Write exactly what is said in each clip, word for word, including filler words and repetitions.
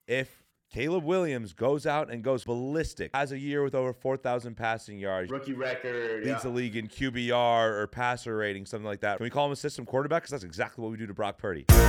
if Caleb Williams goes out and goes ballistic, has a year with over four thousand passing yards, rookie record, leads yeah. the league in Q B R or passer rating, something like that. Can we call him a system quarterback? Because that's exactly what we do to Brock Purdy. All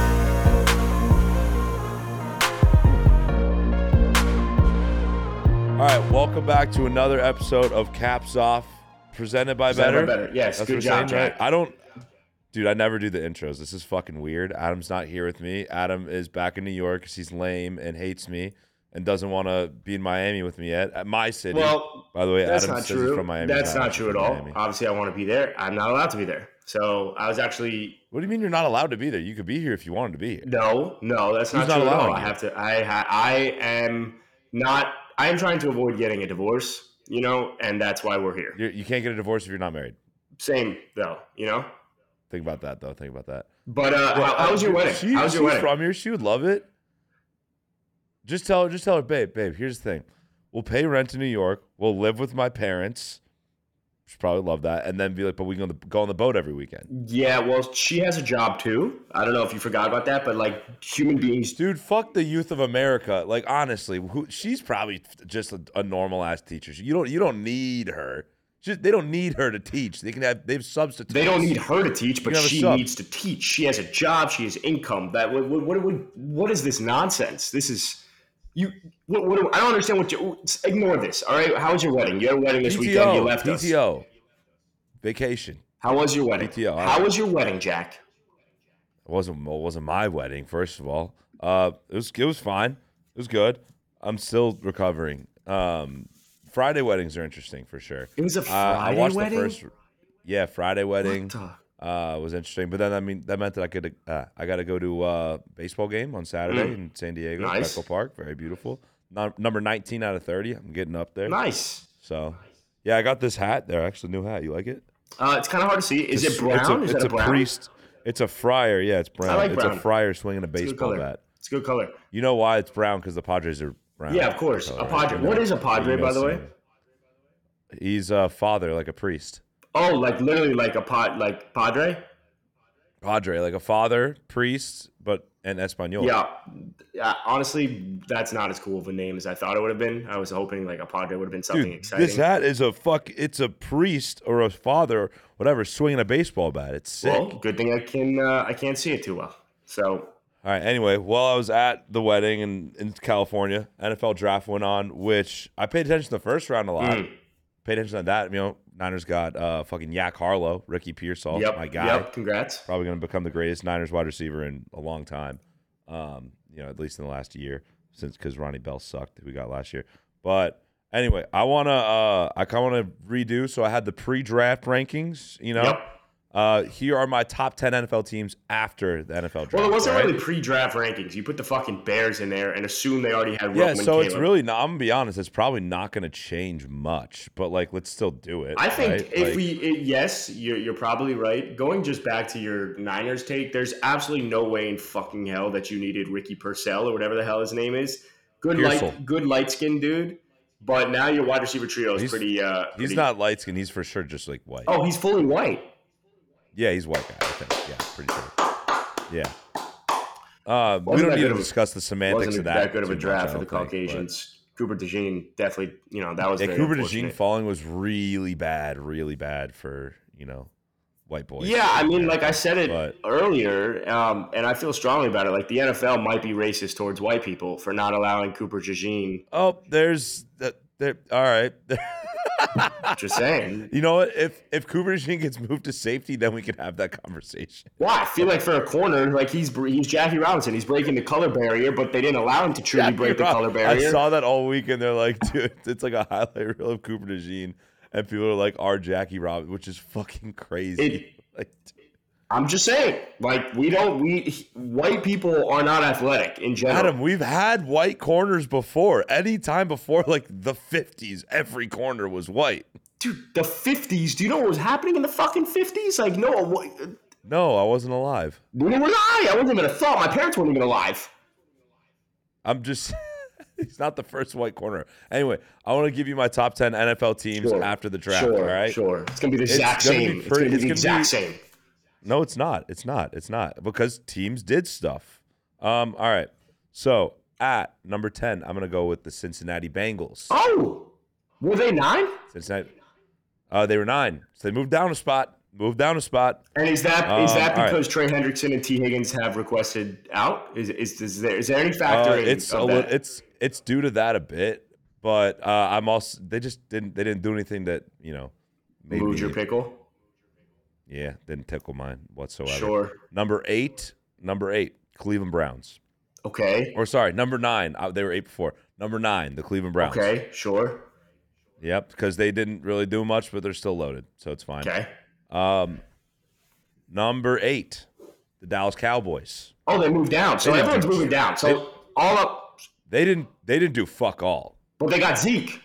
right, welcome back to another episode of Caps Off, presented by Presented Better. by Better. Yes, That's good what job, we're saying, Jack. right? I don't, dude, I never do the intros. This is fucking weird. Adam's not here with me. Adam is back in New York because he's lame and hates me and doesn't want to be in Miami with me yet. At my city. Well, by the way, that's Adam not says true. he's from Miami. That's He's not actually true at from all. Miami. Obviously, I want to be there. I'm not allowed to be there. So I was actually What do you mean you're not allowed to be there? You could be here if you wanted to be here. no, no. That's not Who's not true at all. allowing I you? have to. I ha, I am not. I am trying to avoid getting a divorce. You know, and that's why we're here. You're, you can't get a divorce if you're not married. Same though. You know. Think about that, though. Think about that. But uh, Well, how, how was your dude, wedding? She, How was your she's wedding? from here. She would love it. Just tell her, just tell her, babe, babe, here's the thing. We'll pay rent in New York. We'll live with my parents. She'd probably love that. And then be like, but we can go on the boat every weekend. Yeah, well, she has a job too. I don't know if you forgot about that, but like human beings. Dude, fuck the youth of America. Like, honestly, who, she's probably just a, a normal ass teacher. You don't, you don't need her. Just, they don't need her to teach. They can have, they have substitutes. They don't need her to teach, but You have a she sub. needs to teach. She has a job. She has income. That what what what, what, what is this nonsense? This is you. What, what I don't understand. What you ignore this. All right. How was your wedding? You had a wedding this P T weekend. You O, left us. P T O, vacation. How was your wedding? P T O, all How right. was your wedding, Jack? It wasn't it wasn't my wedding, first of all. Uh, it was it was fine. It was good. I'm still recovering. Um, Friday weddings are interesting for sure. It was a Uh, I Friday watched wedding. the first. Yeah, Friday wedding What uh, was interesting, but then I mean that meant that I could uh, I got to go to a baseball game on Saturday Mm. in San Diego, Nice. Petco Park, very beautiful. Num- number nineteen out of thirty. I'm getting up there. the- Nice. So, yeah, I got this hat there. Actually, new hat. You like it? Uh, it's kind of hard to see. Is It's it a- brown? It's a, is it's that a a brown? priest. It's a friar. Yeah, it's brown. like it's brown. a friar swinging a It's a good baseball color. bat. It's a good color. You know why it's brown? Because the Padres are brown. Yeah, of course. color, A right? padre. You know- What is a padre, you know by the way? some- He's a father, like a priest. Oh, like literally like a pod, like padre. Padre, like a father, priest, but in Espanol. Yeah. yeah, honestly, that's not as cool of a name as I thought it would have been. I was hoping like a padre would have been something Dude, exciting. this hat is a fuck. It's a priest or a father, whatever, swinging a baseball bat. It's sick. well, good thing I can uh, I can't see it too well. So All right. Anyway, while I was at the wedding in, in California, N F L draft went on, which I paid attention to the first round a lot. mm, Paid attention to that. You know, Niners got uh, fucking Yak Harlow, Ricky Pearsall, yep, my guy. yep. Congrats. Probably going to become the greatest Niners wide receiver in a long time. Um, you know, at least in the last year, since because Ronnie Bell sucked that we got last year. But anyway, I wanna uh, I kind of want to redo. So I had the pre-draft rankings. You know, Yep. uh, here are my top ten N F L teams after the N F L draft. Well, it wasn't right? really pre-draft rankings. You put the fucking Bears in there and assume they already had Yeah, Roman so it's Caleb. really not. I'm gonna be honest. It's probably not gonna change much. But like, let's still do it. I think right? if Like, we, it, yes, you're, you're probably right. Going just back to your Niners take, there's absolutely no way in fucking hell that you needed Ricky Purcell or whatever the hell his name is. Good Pearsall. light, good light skinned dude. But now your wide receiver trio is He's- pretty. Uh, he's pretty- not light skinned. He's for sure just like white. Oh, he's fully white. Yeah, he's white guy. I think. Yeah, pretty sure. Yeah. Uh, we Wasn't don't that need good to of a- discuss the semantics Wasn't of that, that. good of a too draft much, for I the don't think, but- Caucasians. Cooper DeJean definitely, you know, that was Yeah, very Cooper unfortunate. DeJean falling was really bad, really bad for you know white boys. Yeah, I mean, like I said it But- earlier, um, and I feel strongly about it. Like the N F L might be racist towards white people for not allowing Cooper DeJean. Oh, there's that. There. All right. Just saying. You know what? If if Cooper DeJean gets moved to safety, then we can have that conversation. Why? I feel like for a corner, like he's he's Jackie Robinson. He's breaking the color barrier, but they didn't allow him to truly Jackie break the Rob- color I barrier. saw that all week, and they're like, dude, it's like a highlight reel of Cooper DeJean, and people are like, our Jackie Robinson, which is fucking crazy. It- like, I'm just saying, like we don't we white people are not athletic in general. Adam, we've had white corners before. Any time before, like the fifties, every corner was white. Dude, the fifties. Do you know what was happening in the fucking fifties? Like, no, what, No, I wasn't alive. neither was I. I wasn't even a thought. My parents weren't even alive. I'm just. He's not the first white corner. Anyway, I want to give you my top ten N F L teams Sure. after the draft. Sure, all right. sure. It's gonna be the It's exact gonna be same. It's pretty- gonna be it's the gonna exact be- same. No, it's not. It's not. It's not because teams did stuff. Um. All right. So At number ten, I'm gonna go with the Cincinnati Bengals. Oh, were they nine? Cincinnati. Uh, they were nine, so they moved down a spot. Moved down a spot. And is that Um, is that all because right. Trey Hendrickson and T Higgins have requested out? Is is, is there is there any Uh, factor in it's a of li- that? it's it's due to that a bit, but uh, I'm also they just didn't they didn't do anything that you know made Moved me, your pickle? yeah didn't tickle mine whatsoever. Sure. Number eight, number eight, Cleveland Browns. Okay. Or sorry, number nine. Uh, they were eight before. Number nine, the Cleveland Browns. Okay. Sure. Yep, because they didn't really do much, but they're still loaded, so it's fine. Okay. Um, number eight, the Dallas Cowboys. Oh, they moved down. So They didn't everyone's do- moving down. So they- all up, They didn't. They didn't do fuck all. but they got Zeke.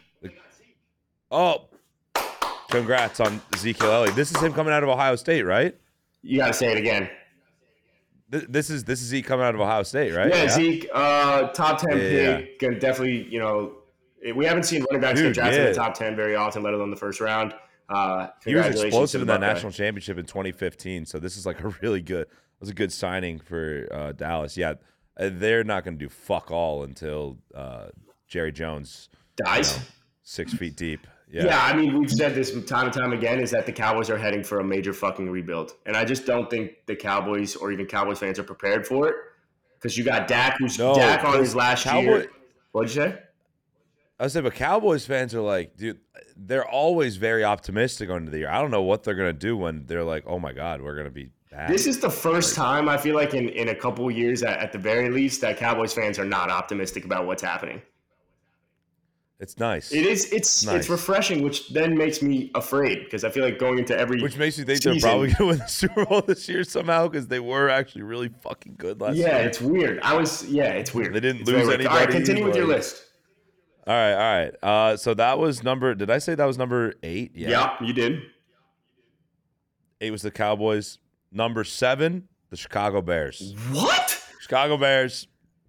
Oh, congrats on Ezekiel Elliott. This is him coming out of Ohio State, right? You got to say it again. Th- This is this is he coming out of Ohio State, right? Yeah, Zeke, uh, top ten Yeah. pick. Gonna definitely, you know, we haven't seen running backs Dude, get drafted in yeah. the top ten very often, let alone the first round. Uh, He was congratulations explosive to in the that Buckeye. national championship in twenty fifteen. So this is like a really good. It was a good signing for uh, Dallas. Yeah, uh, they're not going to do fuck all until uh, Jerry Jones Dies. you know, six feet deep. Yeah. Yeah, I mean, we've said this time and time again, is that the Cowboys are heading for a major fucking rebuild. And I just don't think the Cowboys or even Cowboys fans are prepared for it. Because you got Dak, who's No, Dak on because his last Cowboy- year. What'd you say? I was saying, but Cowboys fans are like, dude, they're always very optimistic going into the year. I don't know what they're going to do when they're like, oh my God, we're going to be bad. This is the first time I feel like in, in a couple of years, at, at the very least, that Cowboys fans are not optimistic about what's happening. It's nice. It is. It's Nice. it's refreshing, which then makes me afraid because I feel like going into every Which makes you think season, they're probably going to win the Super Bowl this year somehow because they were actually really fucking good last yeah, year. it's weird. I was yeah, it's weird. They didn't It's lose very weird. All right, anybody, continue with your like- list. All right, all right. Uh, so that was number. Did I say that was number eight? Yeah, you did. Eight was the Cowboys. Number seven, the Chicago Bears. What? Chicago Bears.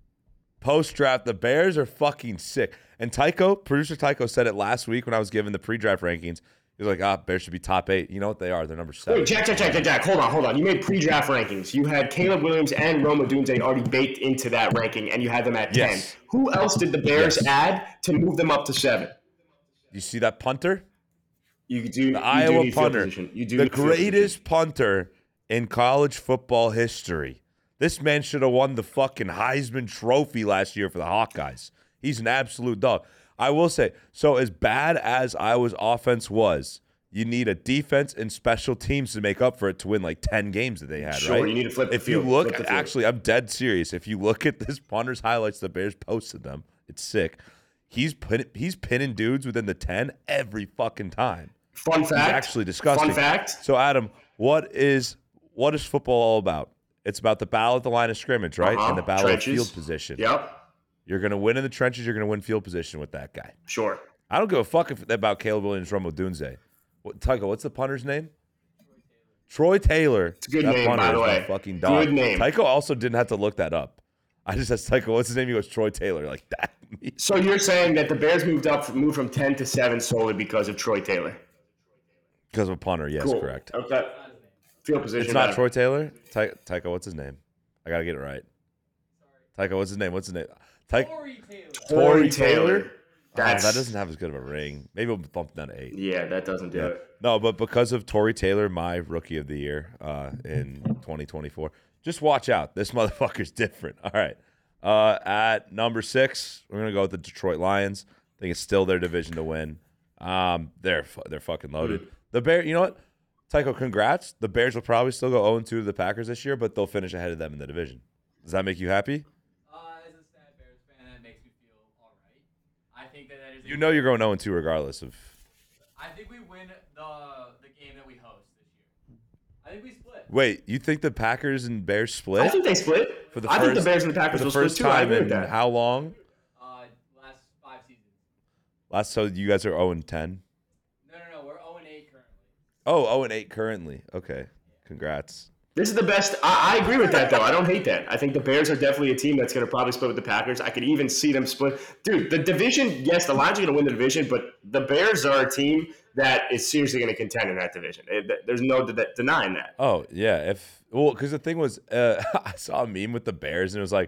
Post draft, the Bears are fucking sick. And Tycho, producer Tycho, said it last week when I was giving the pre-draft rankings. He was like, "Ah, Bears should be top eight." You know what they are? They're number seven. Wait, Jack, Jack, Jack, Jack, Jack. Hold on, hold on. You made pre-draft rankings. You had Caleb Williams and Roma Dunze already baked into that ranking, and you had them at Yes. ten. Who else did the Bears Yes. add to move them up to seven? You see that punter? You do. you The do Iowa need field punter. position. You do The need field position. greatest punter in college football history. This man should have won the fucking Heisman Trophy last year for the Hawkeyes. He's an absolute dog. I will say, so as bad as Iowa's offense was, you need a defense and special teams to make up for it to win like ten games that they had, Sure, right? you need to flip the If field. you look, Flip the field. actually, I'm dead serious. If you look at this punter's highlights, the Bears posted them. It's sick. He's pin, he's pinning dudes within the ten every fucking time. Fun fact. It's actually disgusting. Fun fact. So, Adam, what is what is football all about? It's about the battle at the line of scrimmage, right? Uh-huh. And the battle Trenches. of field position. Yep. You're going to win in the trenches. You're going to win field position with that guy. Sure. I don't give a fuck if, about Caleb Williams, Romo Dunze. What, Tycho, what's the punter's name? Troy Taylor. It's a good name, by the way. Fucking dog. Good name. Tycho also didn't have to look that up. I just asked Tycho, what's his name? He goes, Troy Taylor. Like that. So you're saying that the Bears moved up, moved from ten to seven solely because of Troy Taylor? Because of a punter. Yes, Cool. correct. Okay. Field position. It's not better. Troy Taylor. Ty- Tycho, what's his name? I gotta get it right. Tycho, what's his name? What's his name? Ty- Corey Taylor. Tory Taylor. Oh, That's that doesn't have as good of a ring. Maybe we'll bump it down to eight. Yeah, that doesn't do Yeah. it. No, but because of Tory Taylor, my rookie of the year uh, in twenty twenty-four, just watch out. This motherfucker's different. All right. Uh, at number six, we're gonna go with the Detroit Lions. I think it's still their division to win. Um, they're fu- they're fucking loaded. The Bear, you know what? Tycho, congrats. The Bears will probably still go oh and two to the Packers this year, but they'll finish ahead of them in the division. Does that make you happy? Uh, as a sad Bears fan, that makes me feel all right. I think that that is. a- You know you're going oh and two regardless of. I think we win the the game that we host this year. I think we split. Wait, you think the Packers and Bears I split think they split. for the I first, think the Bears and the for Packers the will first split too. I time agree in with that. how long? Uh, last five seasons. Last, so you guys are oh and ten. No, no, no. We're zero and eight currently. Oh, oh and eight currently. Okay, congrats. This is the best. I, I agree with that, though. I don't hate that. I think the Bears are definitely a team that's going to probably split with the Packers. I could even see them split. Dude, the division, yes, the Lions are going to win the division, but the Bears are a team that is seriously going to contend in that division. It, there's no de- denying that. Oh yeah, if well, because the thing was, uh, I saw a meme with the Bears and it was like,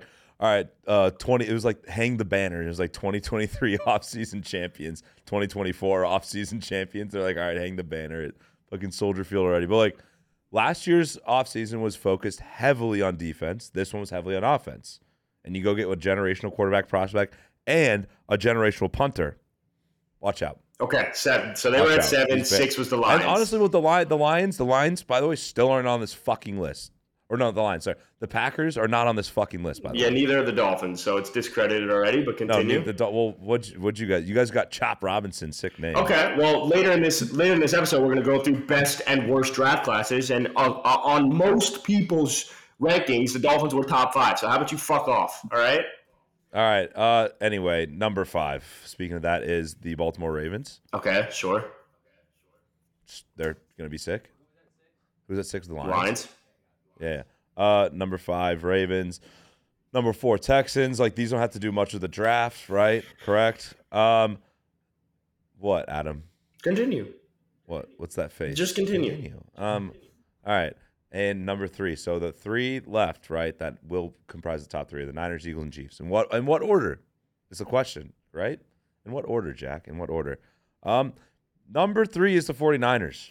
all right, uh, twenty. It was like hang the banner. It was like twenty twenty-three offseason champions, twenty twenty-four offseason champions. They're like, all right, hang the banner at fucking Soldier Field already. But like last year's offseason was focused heavily on defense. This one was heavily on offense. And you go get a generational quarterback prospect and a generational punter. Watch out. Okay, seven. So they Watch were at out. seven. He's Six bad. was the Lions. And honestly, with the Lions, the Lions, the Lions, by the way, still aren't on this fucking list. Or no, the Lions. Sorry, the Packers are not on this fucking list. By the yeah, way, neither are the Dolphins, so it's discredited already. But no. continue. The, well, what what'd you guys? You guys got Chop Robinson, sick name. Okay, well, later in this later in this episode, we're going to go through best and worst draft classes, and uh, uh, on most people's rankings, the Dolphins were top five. So how about you fuck off? All right. All right. Uh. Anyway, number five. Speaking of that, is the Baltimore Ravens. Okay, sure. They're gonna be sick. Who's at six? The Lions. Lions. Yeah. Uh, number five, Ravens. Number four, Texans. Like these don't have to do much of the draft, right? Correct. Um, what, Adam? Continue. What? What's that face? Just continue. Continue. Um, all right. And number three. So the three left, right? That will comprise the top three: the Niners, Eagles, and Chiefs. And what? In what order? Is the question, right? In what order, Jack? In what order? Um, number three is the 49ers.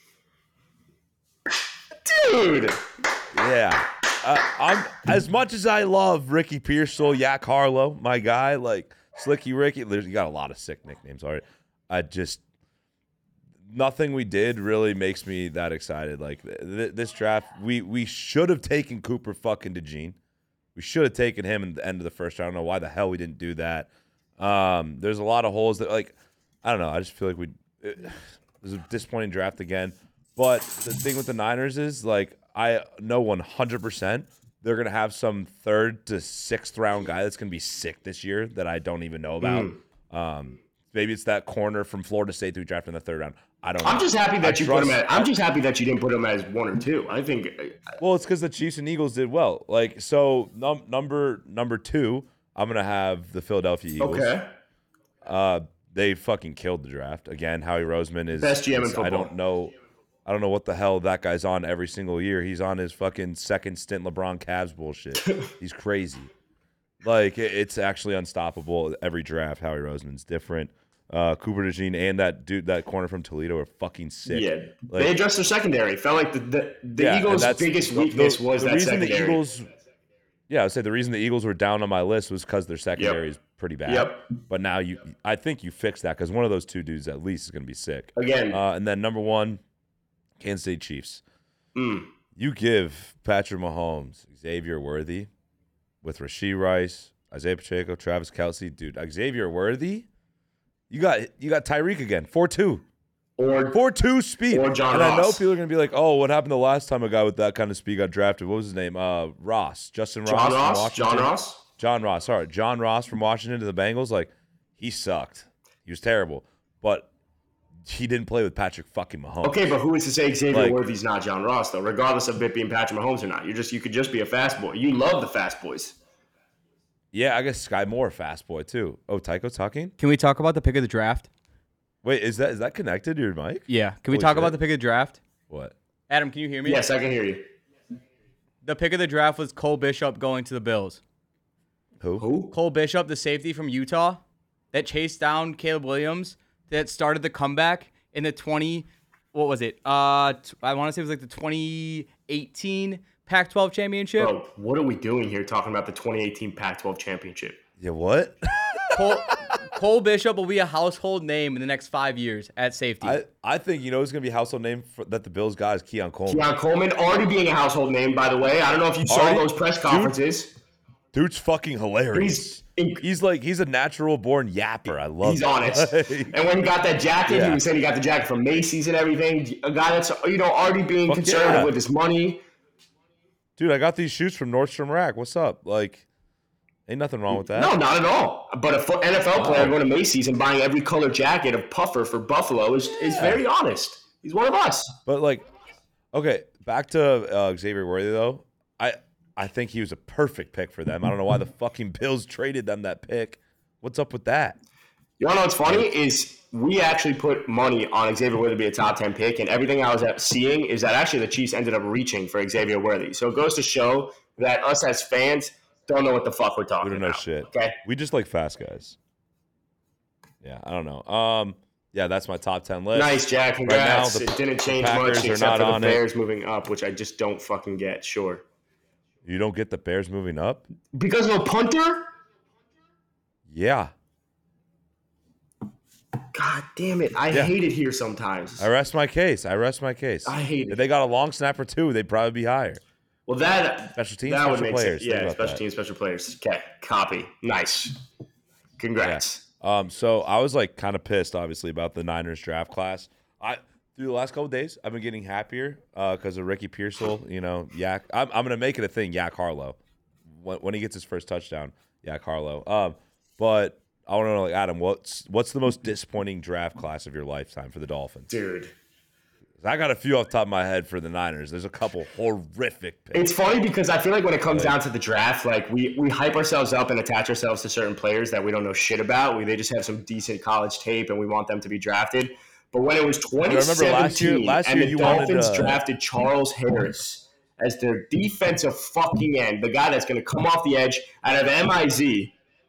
Dude. Yeah. Uh, I'm as much as I love Ricky Pearsall, Yak Harlow, my guy, like Slicky Ricky. There's, you got a lot of sick nicknames already. I just nothing we did really makes me that excited. Like th- th- this draft, we we should have taken Cooper fucking DeJean. We should have taken him in the end of the first round. I don't know why the hell we didn't do that. Um, there's a lot of holes that, like, I don't know. I just feel like we it, it was a disappointing draft again. But the thing with the Niners is, like, I know one hundred percent they're going to have some third to sixth round guy that's going to be sick this year that I don't even know about. Mm. Um, maybe it's that corner from Florida State that we drafted in the third round. I don't know. I'm just happy that I you trust, put him at I'm just happy that you didn't put him as one or two. I think Well, it's because the Chiefs and Eagles did well. Like, so num- number number two, I'm going to have the Philadelphia Eagles. Okay. Uh, they fucking killed the draft. Again, Howie Roseman is best G M in football. I don't know. I don't know what the hell that guy's on every single year. He's on his fucking second stint LeBron Cavs bullshit. He's crazy. Like, it's actually unstoppable. Every draft, Howie Roseman's different. Uh, Cooper DeJean and that dude, that corner from Toledo are fucking sick. Yeah, like, they addressed their secondary. Felt like the the, the yeah, Eagles' biggest weakness the, was the that reason secondary. The Eagles, yeah, I would say the reason the Eagles were down on my list was because their secondary yep. is pretty bad. Yep. But now you, I think you fixed that because one of those two dudes at least is going to be sick. Again. Uh, and then number one, Kansas City Chiefs. Mm. You give Patrick Mahomes, Xavier Worthy, with Rashee Rice, Isaiah Pacheco, Travis Kelce, dude. Xavier Worthy, you got you got Tyreek again, four two, or four two speed. Or John and Ross. I know people are gonna be like, "Oh, what happened the last time a guy with that kind of speed got drafted? What was his name? Uh, Ross, Justin Ross, John from Ross, Washington. John Ross, John Ross. Sorry, John Ross from Washington to the Bengals. Like, he sucked. He was terrible, but he didn't play with Patrick fucking Mahomes. Okay, but who is to say Xavier Like, Worthy's not John Ross though? Regardless of it being Patrick Mahomes or not, you just you could just be a fast boy. You love the fast boys. Yeah, I guess Sky Moore, fast boy too. Oh, Tycho talking. Can we talk about the pick of the draft? Wait, is that is that connected to your mic? Yeah. Can we Holy talk shit. about the pick of the draft? What? Adam, can you hear me? Yes, I can hear you. The pick of the draft was Cole Bishop going to the Bills. Who? Who? Cole Bishop, the safety from Utah, that chased down Caleb Williams, that started the comeback in the twenty. What was it? Uh, t- I want to say it was like the twenty eighteen Pac twelve championship. Bro, what are we doing here talking about the twenty eighteen Pac twelve championship? Yeah, what? Cole, Cole Bishop will be a household name in the next five years at safety. I, I think you know who's gonna be a household name for, that the Bills got is Keon Coleman. Keon Coleman already being a household name, by the way. I don't know if you saw Already? those press conferences. Dude's fucking hilarious. He's He's like he's a natural born yapper. I love. He's it. honest. And when he got that jacket, Yeah. he was saying he got the jacket from Macy's and everything. A guy that's, you know, already being Fuck conservative yeah. with his money. Dude, I got these shoes from Nordstrom Rack. What's up? Like, ain't nothing wrong with that. No, not at all. But a fo- N F L player No. going to Macy's and buying every color jacket of puffer for Buffalo is, is very honest. He's one of us. But like, okay, back to uh, Xavier Worthy though. I I think he was a perfect pick for them. I don't know why the fucking Bills traded them that pick. What's up with that? You wanna know what's funny is we actually put money on Xavier Worthy to be a top ten pick, and everything I was at seeing is that actually the Chiefs ended up reaching for Xavier Worthy. So it goes to show that us as fans don't know what the fuck we're talking We don't know about. shit. Okay. We just like fast guys. Yeah, I don't know. Um, yeah, that's my top ten list. Nice, Jack. Right now, Congrats. the- it didn't the change Packers much are except not for the on it. Bears moving up, which I just don't fucking get. Sure. You don't get the Bears moving up? Because of a punter? Yeah. God damn it. I Yeah. hate it here sometimes. I rest my case. I rest my case. I hate If it. they got a long snapper too, they'd probably be higher. Well, that Special teams, that would special make players. sense. Think Yeah, about special that. teams, special players. Okay, copy. Nice. Congrats. Um, so I was like kind of pissed, obviously, about the Niners draft class. I through the last couple of days, I've been getting happier because of Ricky Pearsall. You know, Yak. I'm, I'm gonna make it a thing. Yak Harlow, when, when he gets his first touchdown, Yak Harlow. Um, but I want to know, like Adam, what's what's the most disappointing draft class of your lifetime for the Dolphins? Dude. I got a few off the top of my head for the Niners. There's a couple horrific picks. It's funny because I feel like when it comes down to the draft, like we, we hype ourselves up and attach ourselves to certain players that we don't know shit about. We, they just have some decent college tape and we want them to be drafted. But when it was twenty seventeen last year- last and year the you wanted, Dolphins uh, drafted Charles Harris as their defensive fucking end, the guy that's going to come off the edge out of M I Z.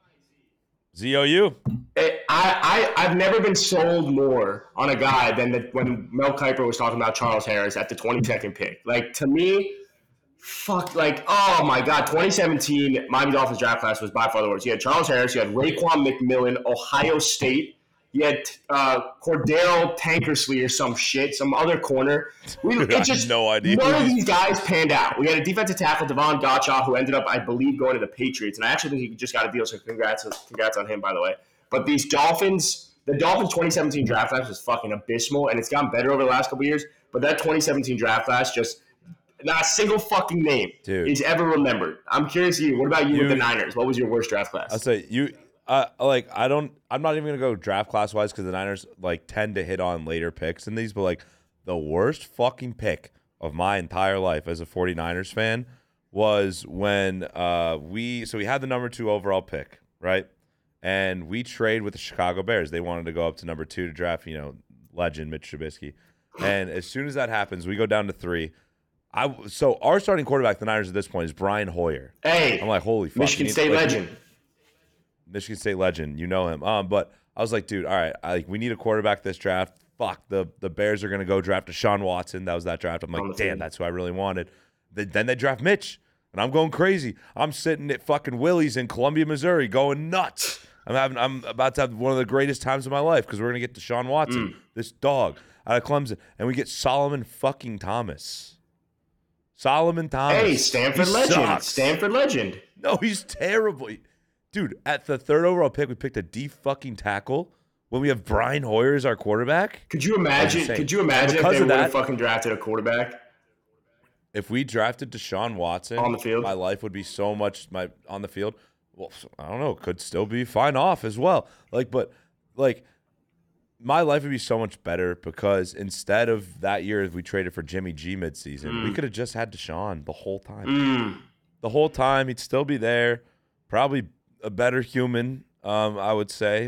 Z O U. I, I, I've never been sold more on a guy than the, when Mel Kiper was talking about Charles Harris at the twenty-second pick. Like, to me, fuck, like, oh my God, twenty seventeen Miami Dolphins draft class was by far the worst. You had Charles Harris, you had Raekwon McMillan, Ohio State, you had uh, Cordell Tankersley or some shit, some other corner. We, Dude, I it just, have no idea None who of these- these guys panned out. We had a defensive tackle, Devon Gottschall, who ended up, I believe, going to the Patriots. And I actually think he just got a deal, so congrats, congrats on him, by the way. But these Dolphins, the Dolphins twenty seventeen draft class was fucking abysmal, and it's gotten better over the last couple of years. But that twenty seventeen draft class, just not a single fucking name Dude. is ever remembered. I'm curious, you. What about you, You- with the Niners? What was your worst draft class? I'll say you. Uh, like I don't. I'm not even gonna go draft class wise because the Niners like tend to hit on later picks in these. But like the worst fucking pick of my entire life as a 49ers fan was when uh we so we had the number two overall pick, right? And we trade with the Chicago Bears. They wanted to go up to number two to draft, you know, legend Mitch Trubisky. And as soon as that happens, we go down to three. I so our starting quarterback, the Niners at this point, is Brian Hoyer. hey, I'm like, holy fuck. Michigan he- State like, legend. Michigan State legend, you know him. Um, but I was like, dude, all right, I, like we need a quarterback this draft. Fuck, the the Bears are gonna go draft Deshaun Watson. That was that draft. I'm On the like, damn, field. that's who I really wanted. Then, then they draft Mitch, and I'm going crazy. I'm sitting at fucking Willie's in Columbia, Missouri, going nuts. I'm having, I'm about to have one of the greatest times of my life because we're gonna get Deshaun Watson, Mm. this dog out of Clemson, and we get Solomon fucking Thomas. Solomon Thomas. Hey, Stanford He legend. sucks. Stanford legend. No, he's terrible. Dude, at the third overall pick, we picked a D fucking tackle when we have Brian Hoyer as our quarterback. Could you imagine? insane. Could you imagine if Because they of would have that- fucking drafted a quarterback? If we drafted Deshaun Watson On the field? my life would be so much my on the field. Well, I don't know, could still be fine off as well. Like, but like my life would be so much better because instead of that year we traded for Jimmy G midseason, we could have just had Deshaun the whole time. Mm. The whole time he'd still be there, probably a better human, um, I would say,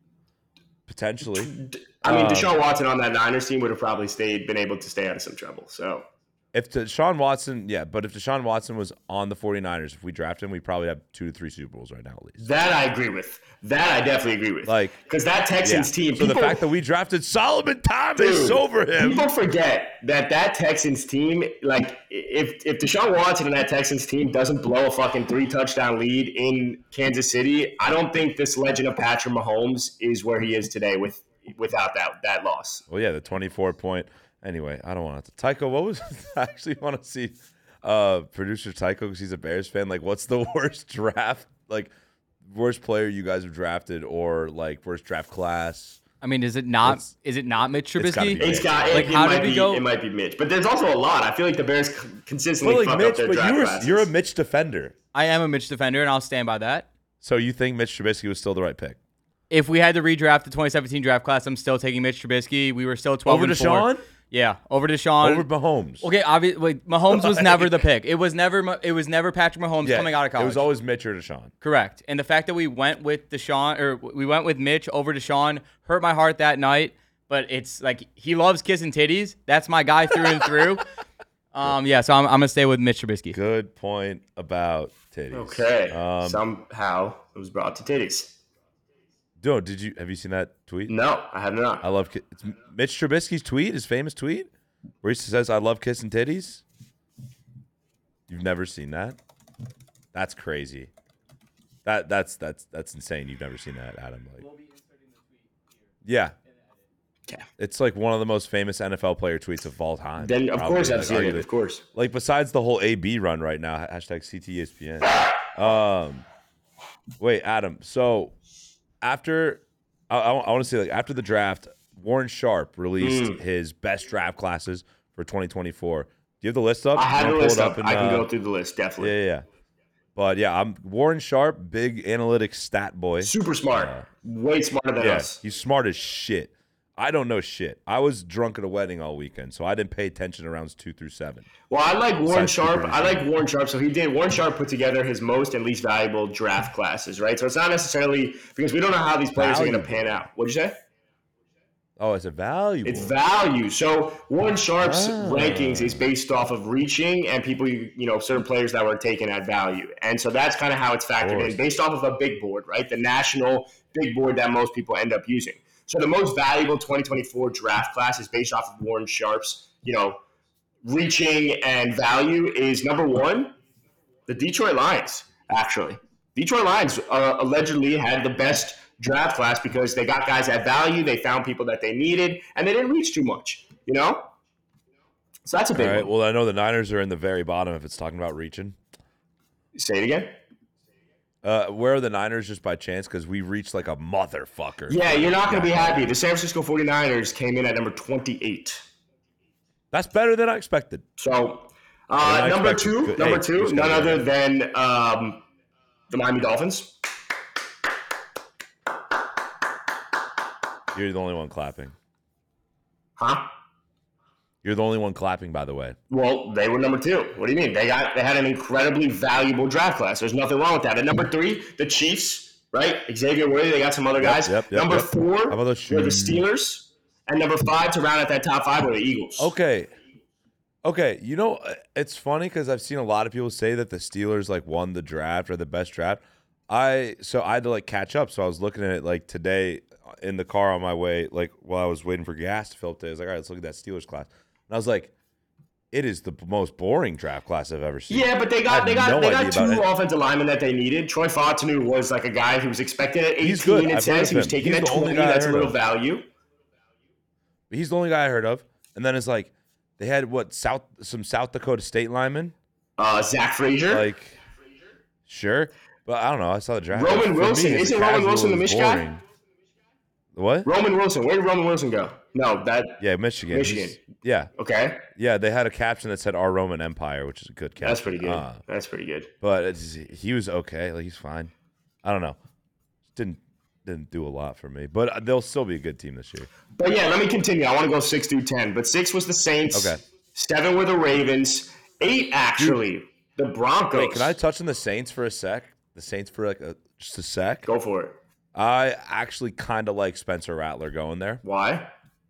potentially. I mean, Um, Deshaun Watson on that Niners team would have probably stayed, been able to stay out of some trouble. So If Deshaun Watson, yeah, but if Deshaun Watson was on the 49ers, if we drafted him, we probably have two to three Super Bowls right now at least. that I agree with. That I definitely agree with. Like, because that Texans Yeah. team. So people, the fact that we drafted Solomon Thomas Dude, over him. People forget that that Texans team, like, if if Deshaun Watson and that Texans team doesn't blow a fucking three touchdown lead in Kansas City, I don't think this legend of Patrick Mahomes is where he is today with without that that loss. Well, yeah, the twenty-four point. Anyway, I don't want to. Tycho, what was I actually want to see uh, producer Tycho because he's a Bears fan. Like, what's the worst draft? Like, worst player you guys have drafted or like worst draft class? I mean, is it not? It's- Is it not Mitch it's gotta Trubisky? be It's got it, Like, it how might did we be go- it might be Mitch, but there's also a lot. I feel like the Bears c- consistently But like fuck Mitch, up their but draft you were, classes. you're a Mitch defender, I am a Mitch defender, and I'll stand by that. so you think Mitch Trubisky was still the right pick If we had to redraft the twenty seventeen draft class, I'm still taking Mitch Trubisky. We were still twelve over and Deshaun, four. Yeah, over Deshaun. over Mahomes? Okay, obviously, Mahomes was never the pick. It was never. Ma- It was never Patrick Mahomes Yeah, coming out of college. it was always Mitch or Deshaun. Correct. And the fact that we went with Deshaun or we went with Mitch over Deshaun hurt my heart that night. But it's like he loves kissing titties. That's my guy through and through. Um, yeah, so I'm, I'm gonna stay with Mitch Trubisky. Good point about titties. Okay. Um, Somehow it was brought to titties. Dude, did you have you seen that tweet? No, I have not. I love ki- it's Mitch Trubisky's tweet, his famous tweet, where he says, "I love kissing titties." You've never seen that? That's crazy. That that's that's that's insane. You've never seen that, Adam. Like, yeah, Okay. it's like one of the most famous N F L player tweets of all time. Then of probably. course I've Like, seen it. arguably. Of course. Like besides the whole A B run right now, hashtag C T E S P N. Um, wait, Adam. So after, I, I, I want to say like after the draft, Warren Sharp released Mm. his best draft classes for twenty twenty-four. Do you have the list up? I have You the wanna pull list it up. and, I can uh, go through the list definitely. Yeah, yeah, yeah. But yeah, I'm Warren Sharp, big analytics stat boy. Super smart. Uh, Way smarter than Yeah, us. he's smart as shit. I don't know shit. I was drunk at a wedding all weekend, so I didn't pay attention to rounds two through seven. Well, I like Warren Besides Sharp. Cooper I and like Warren Sharp. So he did. Warren Sharp put together his most and least valuable draft classes, right? So it's not necessarily because we don't know how these players are going to Valuable. pan out. What'd you say? Oh, it's a valuable. It's value. So Warren Sharp's Ah. rankings is based off of reaching and people, you you know, certain players that were taken at value. And so that's kind of how it's factored course. in based off of a big board, right? The national big board that most people end up using. So the most valuable twenty twenty-four draft class is based off of Warren Sharp's, you know, reaching and value is number one, the Detroit Lions, actually. Detroit Lions uh, allegedly had the best draft class because they got guys at value, they found people that they needed, and they didn't reach too much, you know? So that's a All big right. one. Well, I know the Niners are in the very bottom if it's talking about reaching. Say it again. Uh, where are the Niners just by chance? Because we reached like a motherfucker. Yeah, you're not going to be happy. The San Francisco forty-niners came in at number twenty-eight. That's better than I expected. So, uh, I number expected. two, Good. number Hey, two, just none gotta other go. than um, the Miami Dolphins. You're the only one clapping. Huh? You're the only one clapping, by the way. Well, they were number two. What do you mean? They got they had an incredibly valuable draft class. There's nothing wrong with that. At number three, the Chiefs, right? Xavier Worthy, they got some other guys. yep, yep, number yep. four How about those were the shoes? Steelers. And number five to round out that top five were the Eagles. Okay. Okay. You know, it's funny because I've seen a lot of people say that the Steelers like won the draft or the best draft. I so I had to like catch up. So I was looking at it like today in the car on my way, like while I was waiting for gas to fill up today. I was like, all right, let's look at that Steelers class. And I was like, it is the most boring draft class I've ever seen. Yeah, but they I got had they got no they idea got two about it. offensive linemen that they needed. Troy Fontenot was like a guy who was expected at He's good. eighteen. It I've heard says of he was him. taken He's at the only twenty. guy I That's a heard little of. value. He's the only guy I heard of. And then it's like they had what South some South Dakota State linemen. Uh, Zach Frazier. Like, sure, but I don't know. I saw the draft. Roman For me, Wilson. as a Isn't Roman casual, Wilson the it was Mich guy? boring. What? Roman Wilson. Where did Roman Wilson go? No, that Yeah, Michigan. Michigan. He's- Yeah, okay. yeah. They had a caption that said "Our Roman Empire," which is a good caption. That's pretty good. Uh, That's pretty good. but it's, he was okay. Like he's fine. I don't know. Didn't didn't do a lot for me, but they'll still be a good team this year. But yeah, let me continue. I want to go six through ten. But six was the Saints. Okay. Seven were the Ravens. Eight actually the Broncos. Wait, can I touch on the Saints for a sec? The Saints for like a, just a sec. go for it? I actually kind of like Spencer Rattler going there. Why?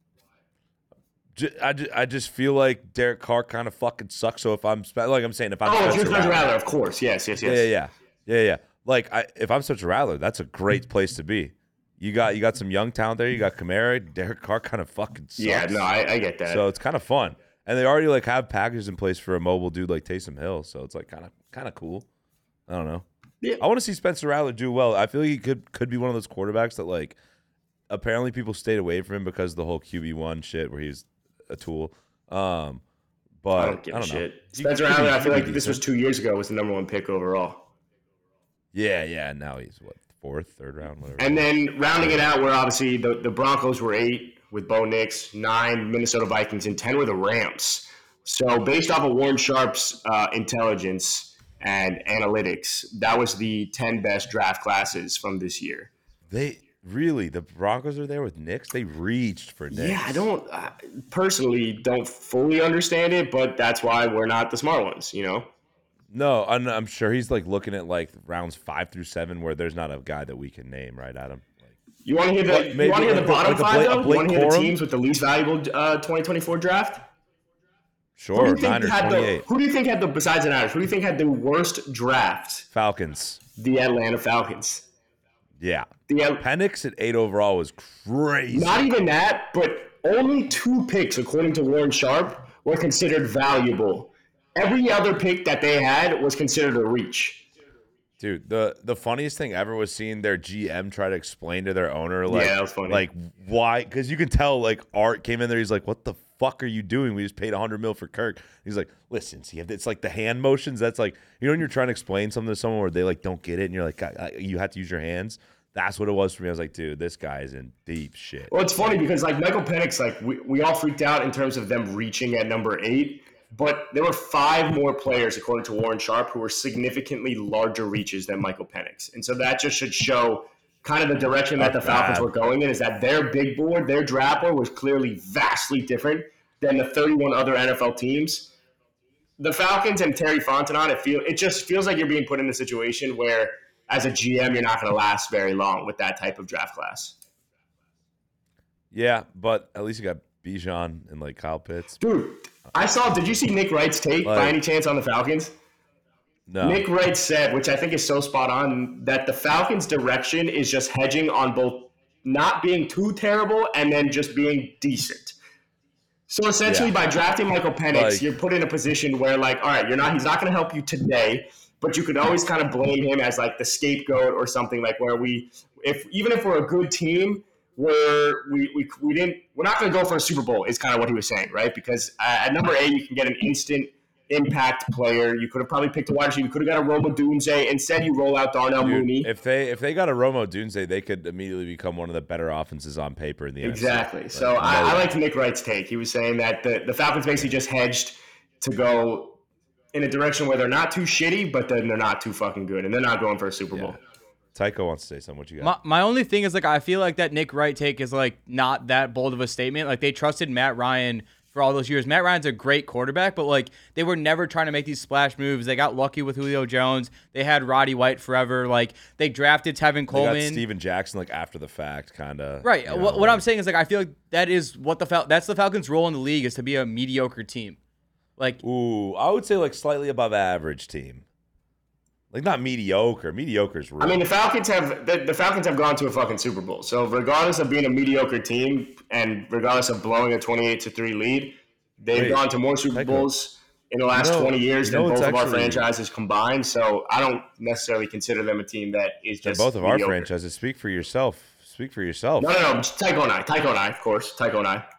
Ju- I, ju- I just feel like Derek Carr kind of fucking sucks. So if I'm spe- like I'm saying, if I'm Oh, Spencer you're Spencer Rattler, Rattler, of course. Yes, yes, yes. yeah, yeah, yeah, yeah, yeah. Like I, if I'm Spencer Rattler, that's a great place to be. You got you got some young talent there. You got Kamara. Derek Carr kind of fucking sucks. Yeah, no, I, I get that. So it's kind of fun, and they already like have packages in place for a mobile dude like Taysom Hill. So it's like kind of kind of cool. I don't know. Yeah. I want to see Spencer Rattler do well. I feel like he could could be one of those quarterbacks that like apparently people stayed away from him because of the whole Q B one shit where he's a tool. Um, but I don't give I a don't know. shit. He Spencer could be- Rattler, I he feel could like be this was decent. two years ago, was the number one pick overall. Yeah, yeah. and Now he's what fourth, third round, whatever. And then rounding it out, where obviously the, the Broncos were eight with Bo Nix, nine Minnesota Vikings, and ten were the Rams. So based off of Warren Sharp's uh, intelligence and analytics, that was the ten best draft classes from this year. they really the Broncos are there with Knicks. They reached for Knicks. Yeah, I don't uh, personally don't fully understand it, but that's why we're not the smart ones, you know? No, I'm, I'm sure he's like looking at like rounds five through seven where there's not a guy that we can name, right, Adam? Like, You want to hear the What, you maybe want to hear like the a- bottom like a five Blake- a though? You Blake want to hear the Corum? teams with the least valuable uh, twenty twenty-four draft? Who do Sure, you think Niners had the? twenty-eight. Who do you think had the? Besides the Niners, who do you think had the worst draft? Falcons. The Atlanta Falcons. Yeah. The Al- Penix at eight overall was crazy. Not even that, but only two picks, according to Warren Sharp, were considered valuable. Every other pick that they had was considered a reach. Dude, the, the funniest thing ever was seeing their G M try to explain to their owner, like, Yeah, that was funny. like why? Because you can tell, like, Art came in there. He's like, "What the fuck are you doing? We just paid a hundred mil for Kirk." He's like, "Listen, see, it's like the hand motions. That's like, you know, when you're trying to explain something to someone where they like don't get it, and you're like, I, I, you have to use your hands." That's what it was for me. I was like, dude, this guy is in deep shit. Well, it's funny because like Michael Penix, like we, we all freaked out in terms of them reaching at number eight, but there were five more players, according to Warren Sharp, who were significantly larger reaches than Michael Penix. And so that just should show kind of the direction that the Falcons were going in, is that their big board, their draft board was clearly vastly different than the thirty-one other N F L teams. The Falcons and Terry Fontenot, it feel it just feels like you're being put in a situation where as a G M, you're not going to last very long with that type of draft class. Yeah, but at least you got Bijan and like Kyle Pitts. Dude, I saw, did you see Nick Wright's take Like- by any chance on the Falcons? No, Nick Wright said, which I think is so spot on, that the Falcons' direction is just hedging on both not being too terrible and then just being decent. So essentially, Yeah. by drafting Michael Penix, Like- you're put in a position where, like, all right, you're not, he's not going to help you today, but you could always kind of blame him as like the scapegoat or something, like where we, if even if we're a good team, we're we we, we didn't, we're not going to go for a Super Bowl. Is kind of what he was saying, right? Because uh, at number eight, you can get an instant impact player. You could have probably picked a wide receiver. You could have got a Roma Doomsday. Instead, you roll out Darnell Dude, Mooney. if they if they got a Romo Dunze, they could immediately become one of the better offenses on paper in the N F C. Exactly. So Like, I, no I way. liked Nick Wright's take. He was saying that the, the Falcons basically just hedged to go in a direction where they're not too shitty, but then they're not too fucking good, and they're not going for a Super Bowl. Tycho wants to say something. What you got? My, my only thing is like I feel like that Nick Wright take is like not that bold of a statement. Like they trusted Matt Ryan for all those years. Matt Ryan's a great quarterback, but like they were never trying to make these splash moves. They got lucky with Julio Jones. They had Roddy White forever. Like they drafted Tevin They Coleman. got Steven Jackson like after the fact, kind of. Right. What, what I'm saying is like I feel like that is what the Fal- that's the Falcons' role in the league, is to be a mediocre team. Like Ooh, I would say like slightly above average team. Like not mediocre. Mediocre's real. I mean, the Falcons have the, the Falcons have gone to a fucking Super Bowl. So regardless of being a mediocre team and regardless of blowing a twenty-eight to three lead, they've Wait, gone to more Super Tycho. Bowls in the last You know- twenty years you know than both what's of our actually- franchises combined. So I don't necessarily consider them a team that is They're just both of our mediocre. franchises. Speak for yourself. Speak for yourself. No, no, no. Just Tycho and I. Tycho and I, of course. Tycho and I.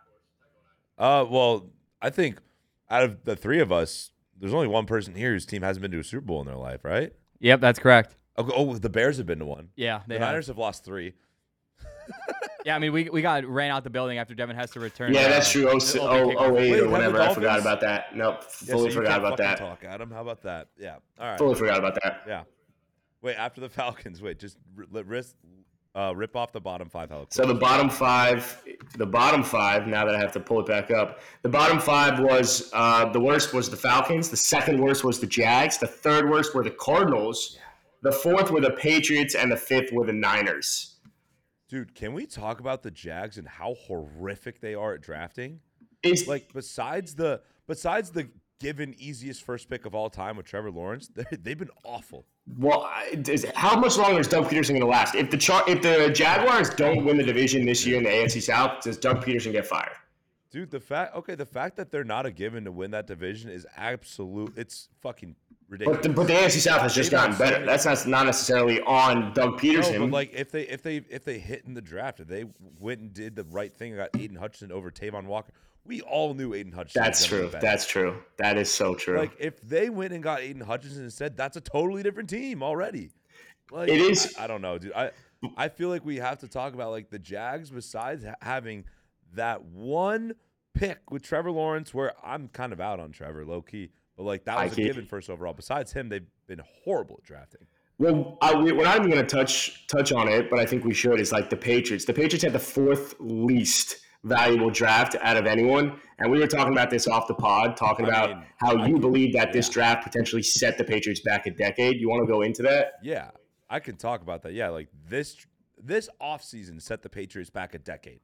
Uh, well, I think out of the three of us, there's only one person here whose team hasn't been to a Super Bowl in their life, right? yep, that's correct. Oh, oh the Bears have been to one. Yeah, they The have. Niners have lost three. Yeah, I mean we we got ran out the building after Devin Hester returned. Yeah, uh, that's true. the Oh, opening oh, kickoff. oh eight Wait, or have whatever. the I forgot Dolphins? about that. Nope. Yeah, so Fully you forgot can't about fucking that. Talk, Adam. How about that? Yeah. All right. Fully forgot about that. Yeah. Wait, after the Falcons, wait, just r- let risk, uh, rip off the bottom five helicopters. So the bottom five, the bottom five. Now that I have to pull it back up, the bottom five was uh, the worst was the Falcons. The second worst was the Jags. The third worst were the Cardinals. The fourth were the Patriots, and the fifth were the Niners. Dude, can we talk about the Jags and how horrific they are at drafting? Is Like, besides the besides the given easiest first pick of all time with Trevor Lawrence, they- they've been awful. well, I- is, how much longer is Doug Peterson going to last? If the char- if the Jaguars don't win the division this year in the A F C South, does Doug Peterson get fired? Dude, the fact okay, the fact that they're not a given to win that division is absolute. It's fucking ridiculous. But the, but the A F C South has just They've gotten had so better. many- That's not not necessarily on Doug Peterson. No, but like if they if they if they hit in the draft, if they went and did the right thing and got Aiden Hutchinson over Tavon Walker, we all knew Aiden Hutchinson. That's was gonna true. be better. That's true. That is so true. Like if they went and got Aiden Hutchinson instead, that's a totally different team already. Like, It is- I, I don't know, dude. I I feel like we have to talk about like the Jags. Besides ha- having that one pick with Trevor Lawrence, where I'm kind of out on Trevor, low key, but like that High was a key. given first overall. Besides him, they've been horrible at drafting. Well, I, we, we're not even going to touch touch on it, but I think we should. Is like the Patriots. The Patriots had the fourth least valuable draft out of anyone, and we were talking about this off the pod, talking I about mean, how I you can- believe that this yeah. draft potentially set the Patriots back a decade. You want to go into that? Yeah, I can talk about that. Yeah, like this this offseason set the Patriots back a decade.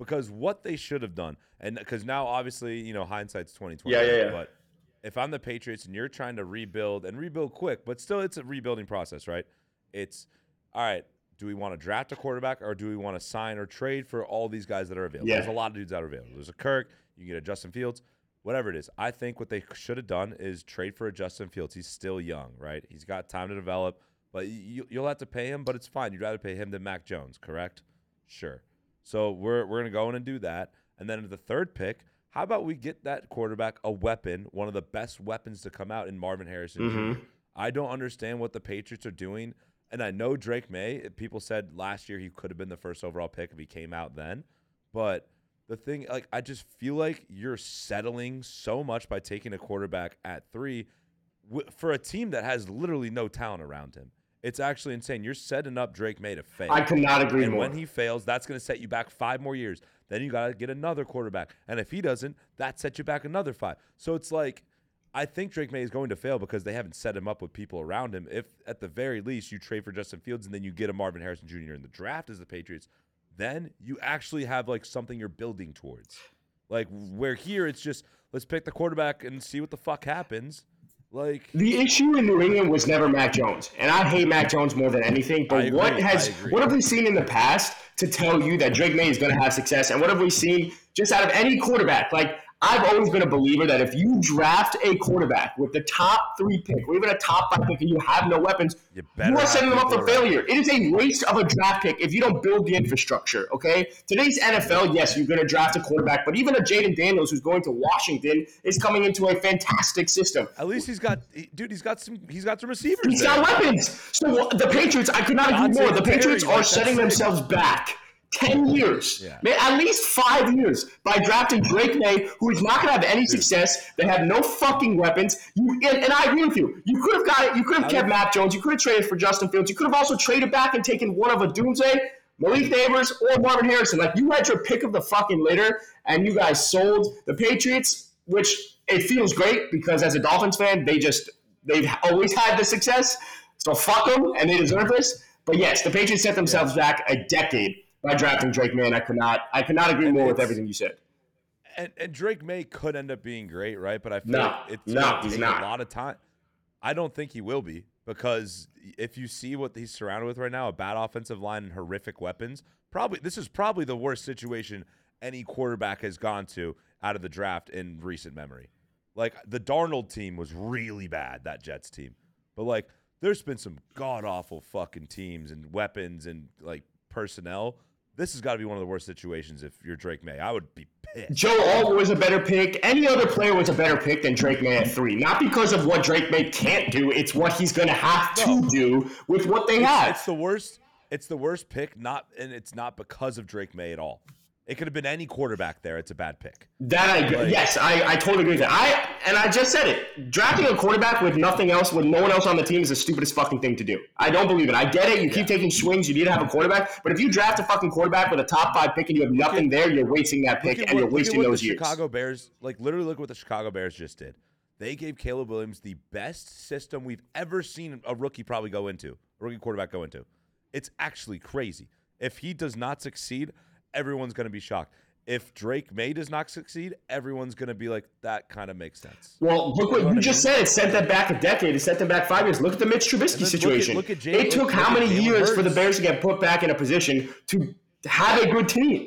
Because what they should have done, and because now obviously, you know, hindsight's twenty twenty. Yeah, yeah, yeah. But if I'm the Patriots and you're trying to rebuild and rebuild quick, but still it's a rebuilding process, right? It's all right. Do we want to draft a quarterback or do we want to sign or trade for all these guys that are available? Yeah. There's a lot of dudes that are available. There's a Kirk. You can get a Justin Fields, whatever it is. I think what they should have done is trade for a Justin Fields. He's still young, right? He's got time to develop, but you, you'll have to pay him, but it's fine. You'd rather pay him than Mac Jones, correct? Sure. So we're we're going to go in and do that. And then the third pick, how about we get that quarterback a weapon, one of the best weapons to come out in Marvin Harrison Mm-hmm. Junior I don't understand what the Patriots are doing. And I know Drake May, people said last year he could have been the first overall pick if he came out then. But the thing, like, I just feel like you're settling so much by taking a quarterback at three w- for a team that has literally no talent around him. It's actually insane. You're setting up Drake May to fail. I could not agree and more. when he fails, that's going to set you back five more years. Then you got to get another quarterback. And if he doesn't, that sets you back another five. So it's like, I think Drake May is going to fail because they haven't set him up with people around him. If at the very least you trade for Justin Fields and then you get a Marvin Harrison Junior in the draft as the Patriots, then you actually have like something you're building towards. Like where here it's just let's pick the quarterback and see what the fuck happens. Like The issue in New England was never Mac Jones, and I hate Mac Jones more than anything. I But agree, what I has agree. what have we seen in the past to tell you that Drake May is going to have success? And what have we seen just out of any quarterback? Like I've always been a believer that if you draft a quarterback with the top three pick, or even a top five pick, and you have no weapons, You you, better are have setting them up people for around. failure. It is a waste of a draft pick if you don't build the infrastructure. Okay, today's N F L, yes, you're going to draft a quarterback, but even a Jaden Daniels who's going to Washington is coming into a fantastic system. at least he's got he- dude, he's got some he's got some receivers. He's there. got weapons. So the Patriots, I could not agree Dante more. The Terry, Patriots like, are that's setting sick. themselves back ten years, Yeah. man, at least five years by drafting Drake May, who is not going to have any success. They have no fucking weapons. You and, and I agree with you. You could have got it. You could have I kept would- Mac Jones. You could have traded for Justin Fields. You could have also traded back and taken one of a Doomsday, Malik Neighbors, or Marvin Harrison. Like you had your pick of the fucking litter, and you guys sold the Patriots, which it feels great because as a Dolphins fan, they just they've always had the success. So fuck them, and they deserve this. But yes, the Patriots set themselves back a decade by drafting Drake May. And I could not, I could not agree And more with it's- everything you said. And, and Drake May could end up being great, right? But I feel No, like it's no, gonna he's take not. a lot of time. I don't think he will be because if you see what he's surrounded with right now, a bad offensive line and horrific weapons, probably this is probably the worst situation any quarterback has gone to out of the draft in recent memory. Like the Darnold team was really bad, that Jets team. But like there's been some god awful fucking teams and weapons and like personnel. This has got to be one of the worst situations if you're Drake May. I would be pissed. Joe Alt was a better pick. Any other player was a better pick than Drake May at three. Not because of what Drake May can't do. It's what he's going to have to No. do with what they It's, have. it's the worst. It's the worst pick. Not, and it's not because of Drake May at all. It could have been any quarterback there. It's a bad pick. That I agree. Like- yes, I, I totally agree with that. I and I just said it. Drafting a quarterback with nothing else, with no one else on the team, is the stupidest fucking thing to do. I don't believe it. I get it. You keep Yeah. taking swings. You need to have a quarterback. But if you draft a fucking quarterback with a top five pick and you have nothing there, you're wasting that pick Look at and what, you're look at wasting what those the years. Chicago Bears, like literally, look at what the Chicago Bears just did. They gave Caleb Williams the best system we've ever seen a rookie probably go into, a rookie quarterback go into. It's actually crazy. If he does not succeed, everyone's going to be shocked. If Drake May does not succeed, everyone's going to be like, that kind of makes sense. Well, look what you just said. It sent them back a decade. It sent them back five years. Look at the Mitch Trubisky And then look at- situation. look at Jalen- it took look- how look at many Jalen years for the Hurts. Bears to get put back in a position to have a good team?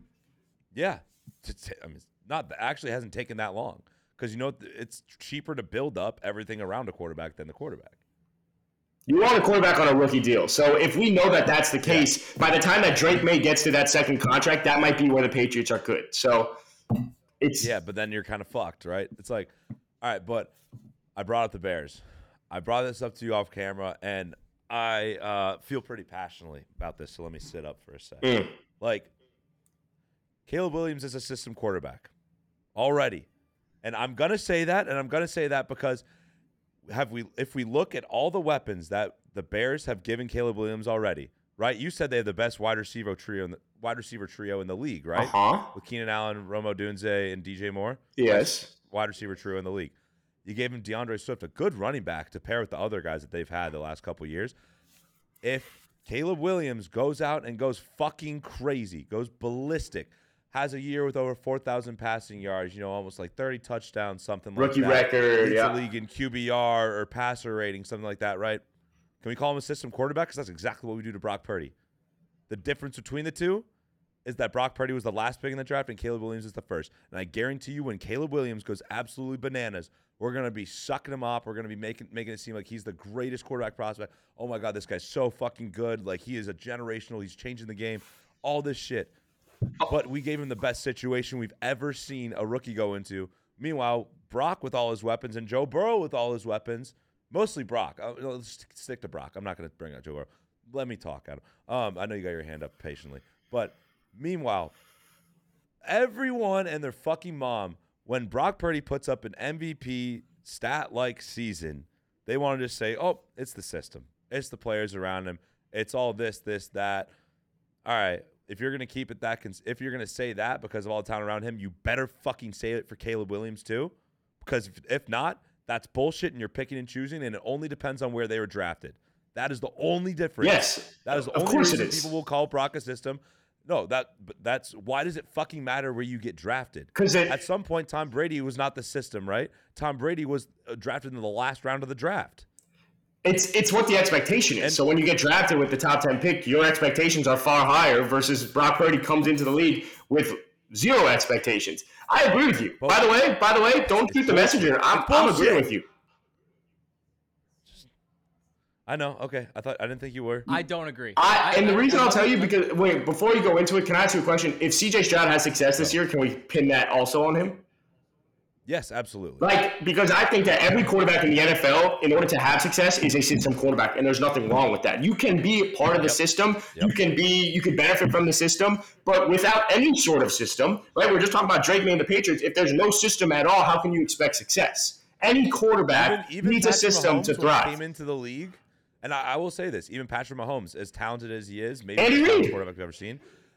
Yeah. To t- I mean, it's not, actually hasn't taken that long because, you know, it's cheaper to build up everything around a quarterback than the quarterback. You want a quarterback on a rookie deal. So if we know that that's the case, by the time that Drake May gets to that second contract, that might be where the Patriots are good. So it's Yeah, but then you're kind of fucked, right? It's like, all right, but I brought up the Bears. I brought this up to you off camera, and I uh, feel pretty passionately about this, so let me sit up for a second. Mm. Like, Caleb Williams is a system quarterback already. And I'm going to say that, and I'm going to say that because have we, if we look at all the weapons that the Bears have given Caleb Williams already, right? You said they have the best wide receiver trio in the, wide receiver trio in the league, right? Uh-huh. With Keenan Allen, Romo Dunze, and D J Moore. Yes. Wide receiver trio in the league. You gave him DeAndre Swift, a good running back to pair with the other guys that they've had the last couple of years. If Caleb Williams goes out and goes fucking crazy, goes ballistic, has a year with over four thousand passing yards, you know, almost like thirty touchdowns, something Rookie like that. record, Leads yeah. the league in Q B R or passer rating, something like that, right? Can we call him a system quarterback? Because that's exactly what we do to Brock Purdy. The difference between the two is that Brock Purdy was the last pick in the draft and Caleb Williams is the first. And I guarantee you when Caleb Williams goes absolutely bananas, we're going to be sucking him up. We're going to be making making it seem like he's the greatest quarterback prospect. Oh, my God, this guy's so fucking good. Like, he is a generational. He's changing the game. All this shit. But we gave him the best situation we've ever seen a rookie go into. Meanwhile, Brock with all his weapons and Joe Burrow with all his weapons, mostly Brock. Uh, Let's stick to Brock. I'm not going to bring out Joe Burrow. Let me talk, Adam. Um, I know you got your hand up patiently. But meanwhile, everyone and their fucking mom, when Brock Purdy puts up an M V P stat-like season, they want to just say, oh, it's the system. It's the players around him. It's all this, this, that. All right, if you're going to keep it that, cons- if you're going to say that because of all the talent around him, you better fucking say it for Caleb Williams too. Because if, if not, that's bullshit and you're picking and choosing, and it only depends on where they were drafted. That is the only difference. Yes, that is the of only course reason it is. people will call Brock a system. No, that but that's why does it fucking matter where you get drafted? Because at some point, Tom Brady was not the system, right? Tom Brady was uh, drafted in the last round of the draft. It's it's what the expectation is. And- so when you get drafted with the top ten pick, your expectations are far higher versus Brock Purdy comes into the league with zero expectations. I agree with you. But- by the way, by the way, don't shoot the messenger. I'm, I'm agreeing with you. I know. Okay, I thought I didn't think you were. I don't agree. I, and the I- reason I- I'll tell you because wait, before you go into it, can I ask you a question? If C J Stroud has success this year, can we pin that also on him? Yes, absolutely. Like, because I think that every quarterback in the N F L, in order to have success, is a system quarterback, and there's nothing wrong with that. You can be part of the Yep. system, Yep. you can be, you can benefit from the system, but without any sort of system, right? We're just talking about Drake being the Patriots. If there's no system at all, how can you expect success? Any quarterback Even, even needs a Patrick system Mahomes, to when he thrive. came into the league, and I, I will say this: even Patrick Mahomes, as talented as he is, maybe Andy the best Reid. quarterback we've ever seen,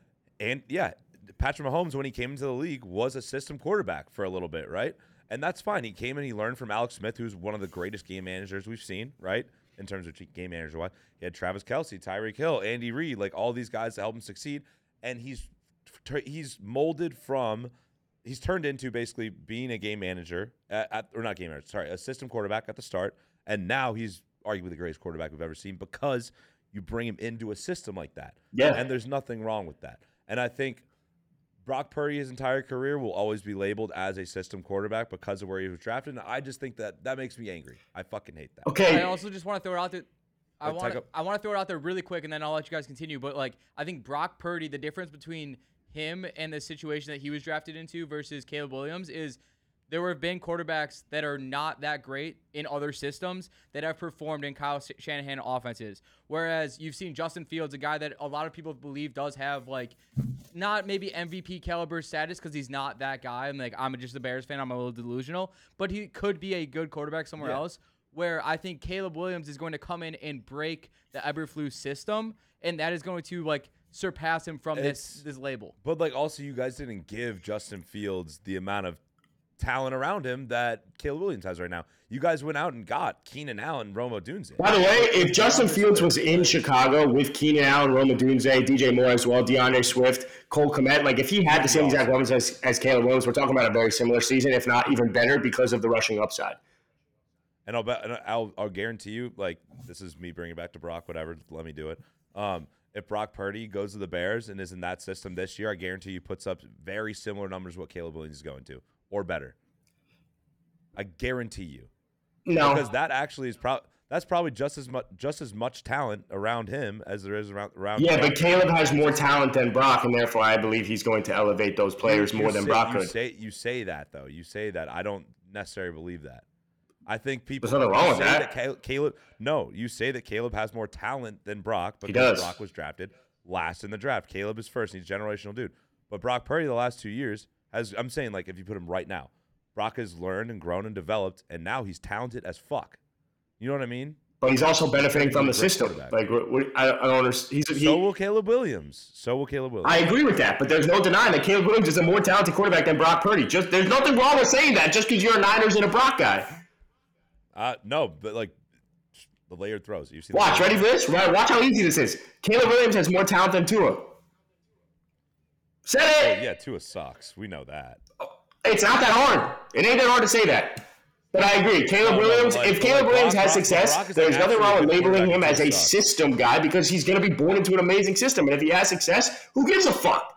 and yeah, Patrick Mahomes when he came into the league was a system quarterback for a little bit, right? And that's fine. He came and he learned from Alex Smith, who's one of the greatest game managers we've seen, right? In terms of game manager wise. He had Travis Kelce, Tyreek Hill, Andy Reid, like all these guys to help him succeed. And he's he's molded from, he's turned into basically being a game manager, at, at, or not game manager, sorry, a system quarterback at the start. And now he's arguably the greatest quarterback we've ever seen because you bring him into a system like that. Yeah. And there's nothing wrong with that. And I think Brock Purdy, his entire career, will always be labeled as a system quarterback because of where he was drafted. And I just think that that makes me angry. I fucking hate that. Okay. I also just want to throw it out there. I Wait, want take to, a- I want to throw it out there really quick, and then I'll let you guys continue. But like, I think Brock Purdy, the difference between him and the situation that he was drafted into versus Caleb Williams is there have been quarterbacks that are not that great in other systems that have performed in Kyle Shanahan offenses. Whereas you've seen Justin Fields, a guy that a lot of people believe does have like not maybe M V P caliber status because he's not that guy. I'm like, I'm just a Bears fan. I'm a little delusional, but he could be a good quarterback somewhere Yeah. else. Where I think Caleb Williams is going to come in and break the Eberflus system, and that is going to like surpass him from this It's- this label. But like, also, you guys didn't give Justin Fields the amount of talent around him that Caleb Williams has right now. You guys went out and got Keenan Allen, Rome Odunze. By the way, if Justin Fields was in Chicago with Keenan Allen, Rome Odunze, D J Moore as well, DeAndre Swift, Cole Kmet, like if he had the same exact weapons as, as Caleb Williams, we're talking about a very similar season, if not even better because of the rushing upside. And I'll bet, and I'll, I'll guarantee you, like, this is me bringing it back to Brock, whatever, let me do it. Um, if Brock Purdy goes to the Bears and is in that system this year, I guarantee you puts up very similar numbers to what Caleb Williams is going to, or better. I guarantee you. No. Because that actually is probably that's probably just as much just as much talent around him as there is around around. Yeah, Brock. but Caleb has more talent than Brock, and therefore I believe he's going to elevate those players You more than say, Brock you could. Say, you say that though. You say that. I don't necessarily believe that. I think people. There's nothing wrong you with say that. Cal- Caleb. No, you say that Caleb has more talent than Brock because does. Brock was drafted last in the draft. Caleb is first. And he's a generational dude. But Brock Purdy, the last two years, has. I'm saying like if you put him right now, Brock has learned and grown and developed, and now he's talented as fuck. You know what I mean? But he's also benefiting from the He's a great system. quarterback. Like what- what- I, I don't understand. He's, he, So will Caleb Williams. So will Caleb Williams. I agree with that, but there's no denying that Caleb Williams is a more talented quarterback than Brock Purdy. Just there's nothing wrong with saying that just because you're a Niners and a Brock guy. Uh, no, but like the layered throws. You see? the Watch, layered ready for this? Right, watch how easy this is. Caleb Williams has more talent than Tua. Said Well, it. yeah, Tua sucks. We know that. It's not that hard. It ain't that hard to say that. But I agree. Caleb No, no, Williams, like- if but Caleb like Williams Brock- has Brock- success, Brock is there's an nothing wrong with actually good labeling him quarterback as a until he sucks. system guy because he's going to be born into an amazing system. And if he has success, who gives a fuck?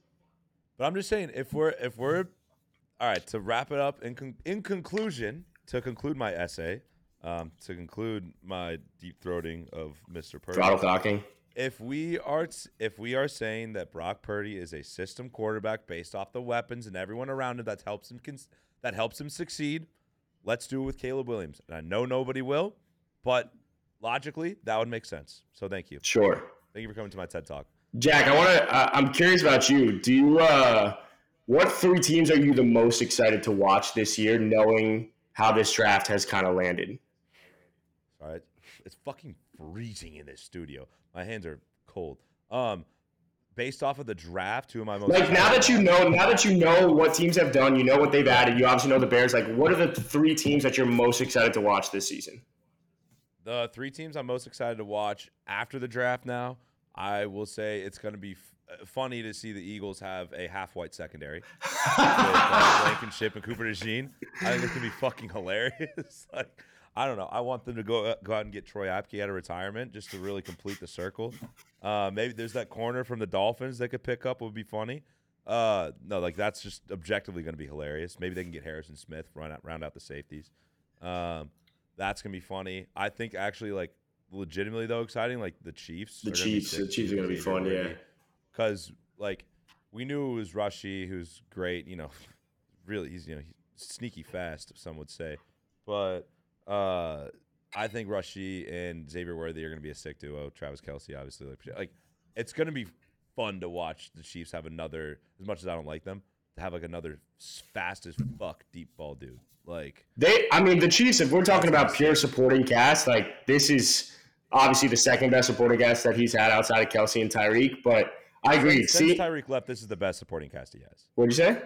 But I'm just saying, if we're if we're all right to wrap it up in con- in conclusion, to conclude my essay, um, to conclude my deep throating of Mister Purdy. Throttle cocking. If we are t- if we are saying that Brock Purdy is a system quarterback based off the weapons and everyone around him that helps him cons- that helps him succeed, let's do it with Caleb Williams. And I know nobody will, but logically that would make sense. So thank you. Sure. Thank you for coming to my TED Talk. Jack, I want to. Uh, I'm curious about you. Do you? Uh, what three teams are you the most excited to watch this year, knowing how this draft has kind of landed? All right, it's fucking freezing in this studio. My hands are cold. Um, based off of the draft, two of my most Like now that you know, now that you know what teams have done, you know what they've added. You obviously know the Bears. Like, what are the three teams that you're most excited to watch this season? The three teams I'm most excited to watch after the draft now, I will say it's going to be f- funny to see the Eagles have a half-white secondary with uh, Blankenship and Cooper DeJean. I think it's going to be fucking hilarious. Like, I don't know. I want them to go go out and get Troy Apke out of retirement just to really complete the circle. Uh, maybe there's that corner from the Dolphins they could pick up. Would be funny. Uh, no, like that's just objectively going to be hilarious. Maybe they can get Harrison Smith, run out, round out the safeties. Um, that's going to be funny. I think actually, like, legitimately though, exciting. Like the Chiefs. The are gonna be Chiefs. sick. The Chiefs are gonna be fun. Yeah. Because like we knew it was Rushy, who's great. You know, really, he's you know he's sneaky fast. Some would say, but uh, I think Rushy and Xavier Worthy are going to be a sick duo. Travis Kelce, obviously, like, like it's going to be fun to watch the Chiefs have another. As much as I don't like them, to have like another fast as fuck deep ball dude. Like They, I mean, the Chiefs. If we're talking about pure supporting cast, like this is obviously the second best supporting cast that he's had outside of Kelce and Tyreek. But I agree. Since, See, since Tyreek left, this is the best supporting cast he has. what'd you say?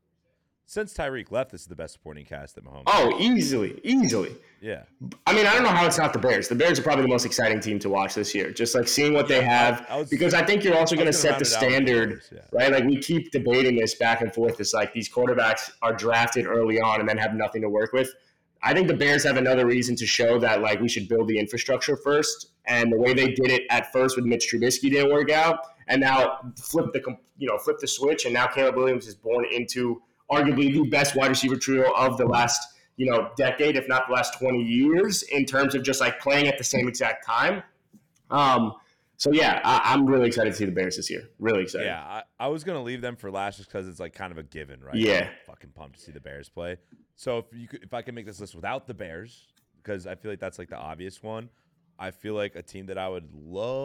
Since Tyreek left, this is the best supporting cast that Mahomes. Oh, easily, easily. Yeah. I mean, I don't know how it's not the Bears. The Bears are probably the most exciting team to watch this year. Just like seeing what they have, I was- because I think you're also I going to was set gonna the round it out with the standard, Bears, yeah. right? Like we keep debating this back and forth. It's like these quarterbacks are drafted early on and then have nothing to work with. I think the Bears have another reason to show that like we should build the infrastructure first. And the way they did it at first with Mitch Trubisky didn't work out, and now flip the you know flip the switch, and now Caleb Williams is born into arguably the best wide receiver trio of the last, you know, decade, if not the last twenty years, in terms of just like playing at the same exact time. Um, so yeah, I, I'm really excited to see the Bears this year. Really excited. Yeah, I, I was gonna leave them for last just because it's like kind of a given, right? Yeah. I'm fucking pumped to see the Bears play. So if you could, if I can make this list without the Bears, because I feel like that's like the obvious one. I feel like a team that I would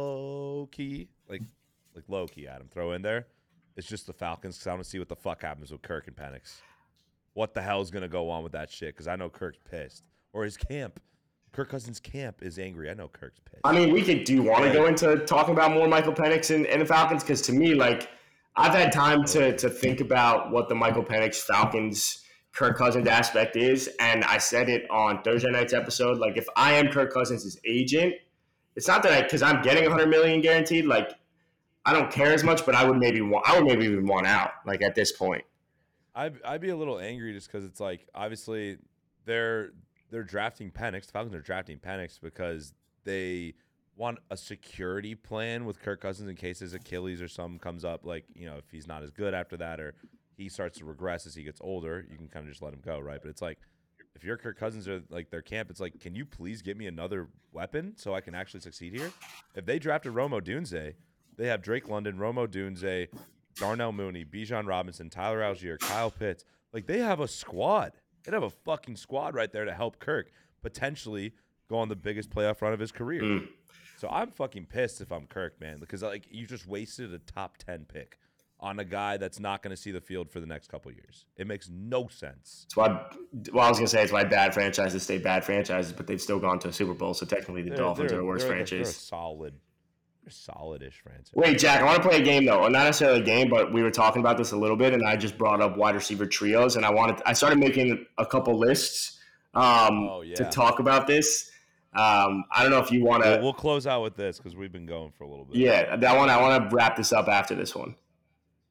low key, like like low key, Adam, throw in there. It's just the Falcons because I want to see what the fuck happens with Kirk and Penix. What the hell's gonna go on with that shit? Because I know Kirk's pissed, or his camp. Kirk Cousins' camp is angry. I know Kirk's pissed. I mean, we could. Do you want to go into talking about more Michael Penix and, and the Falcons? Because to me, like, I've had time to to think about what the Michael Penix Falcons Kirk Cousins aspect is, and I said it on Thursday night's episode. Like, if I am Kirk Cousins' agent, it's not that I because I'm getting one hundred million dollars guaranteed. Like, I don't care as much, but I would maybe want. I would maybe even want out. Like at this point. I'd, I'd be a little angry just because it's like obviously they're they're drafting Penix. The Falcons are drafting Penix because they want a security plan with Kirk Cousins in case his Achilles or something comes up. Like, you know, if he's not as good after that or he starts to regress as he gets older, you can kind of just let him go, right? But it's like if you're Kirk Cousins or like their camp, it's like, can you please get me another weapon so I can actually succeed here? If they drafted Romo Dunze, they have Drake London, Romo Dunze, Darnell Mooney, Bijan Robinson, Tyler Algier, Kyle Pitts. Like, they have a squad. They'd have a fucking squad right there to help Kirk potentially go on the biggest playoff run of his career. Mm. So I'm fucking pissed if I'm Kirk, man, because like you just wasted a top ten pick on a guy that's not going to see the field for the next couple of years. It makes no sense. That's why. Well, I was gonna say it's why bad franchises stay bad franchises, but they've still gone to a Super Bowl. So technically, the They're- Dolphins they're- are a worse they're- franchise. They're a solid, they're a solid-ish franchise. Wait, Jack, I want to play a game though. Well, not necessarily a game, but we were talking about this a little bit, and I just brought up wide receiver trios, and I wanted I started making a couple lists um, Oh, yeah. to talk about this. Um, I don't know if you want to. We'll, we'll close out with this because we've been going for a little bit. Yeah, that one. I want to wrap this up after this one.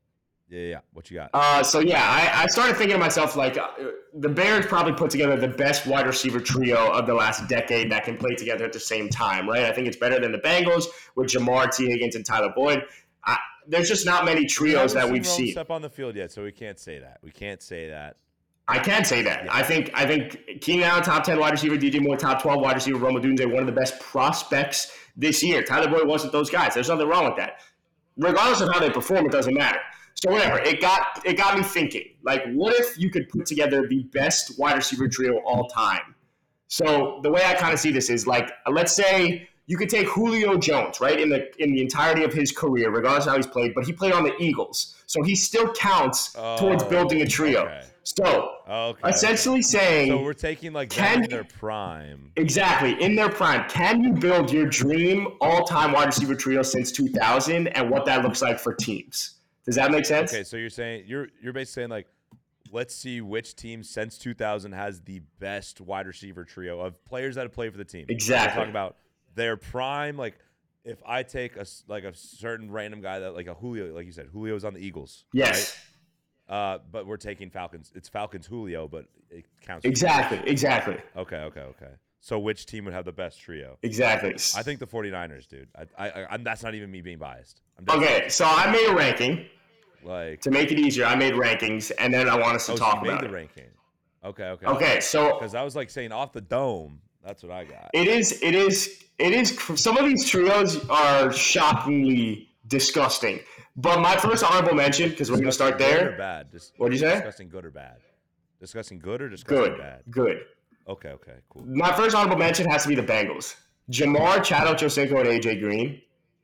Yeah, yeah. What you got? Uh, so yeah, I, I started thinking to myself like uh, the Bears probably put together the best wide receiver trio of the last decade that can play together at the same time, right? I think it's better than the Bengals with Jamar, T. Higgins, and Tyler Boyd. I, there's just not many trios that we've seen. seen. Step on the field yet, so we can't say that. We can't say that. I can say that. Yeah. I think I think Keenan Allen, top ten wide receiver, D J Moore, top twelve wide receiver, Rome Odunze, one of the best prospects this year. Tyler Boyd wasn't those guys. There's nothing wrong with that. Regardless of how they perform, it doesn't matter. So whatever, it got it got me thinking. Like, what if you could put together the best wide receiver trio all time? So the way I kind of see this is like, let's say you could take Julio Jones, right, in the in the entirety of his career, regardless of how he's played, but he played on the Eagles, so he still counts oh, towards building a trio. Okay. So okay. essentially saying, so we're taking like can, in their prime. Exactly, in their prime. Can you build your dream all-time wide receiver trio since two thousand, and what that looks like for teams? Does that make sense? Okay, so you're saying you're you're basically saying like, let's see which team since two thousand has the best wide receiver trio of players that have played for the team. Exactly. We're talking about their prime. Like, if I take a like a certain random guy that like a Julio, like you said, Julio's on the Eagles. Yes. Right? Uh, but we're taking Falcons. It's Falcons Julio, but it counts. Exactly. Exactly. Okay. Okay. Okay. So which team would have the best trio? Exactly. I think the 49ers, dude. I, I, I'm, that's not even me being biased. I'm okay, so I made a ranking. Like to make it easier, I made rankings, and then I want us to oh, talk so you about made the it. ranking. Okay, okay. Okay, so because I was like saying off the dome, that's what I got. It is, it is, it is. Some of these trios are shockingly disgusting. But my first honorable mention, because we're going to start there. Good or bad? Just, what did you say? Discussing good or bad? Discussing good or discussing good, bad? Good. Okay, okay, cool. My first honorable mention has to be the Bengals. Jamar, Chad Ochocinco, and A J Green.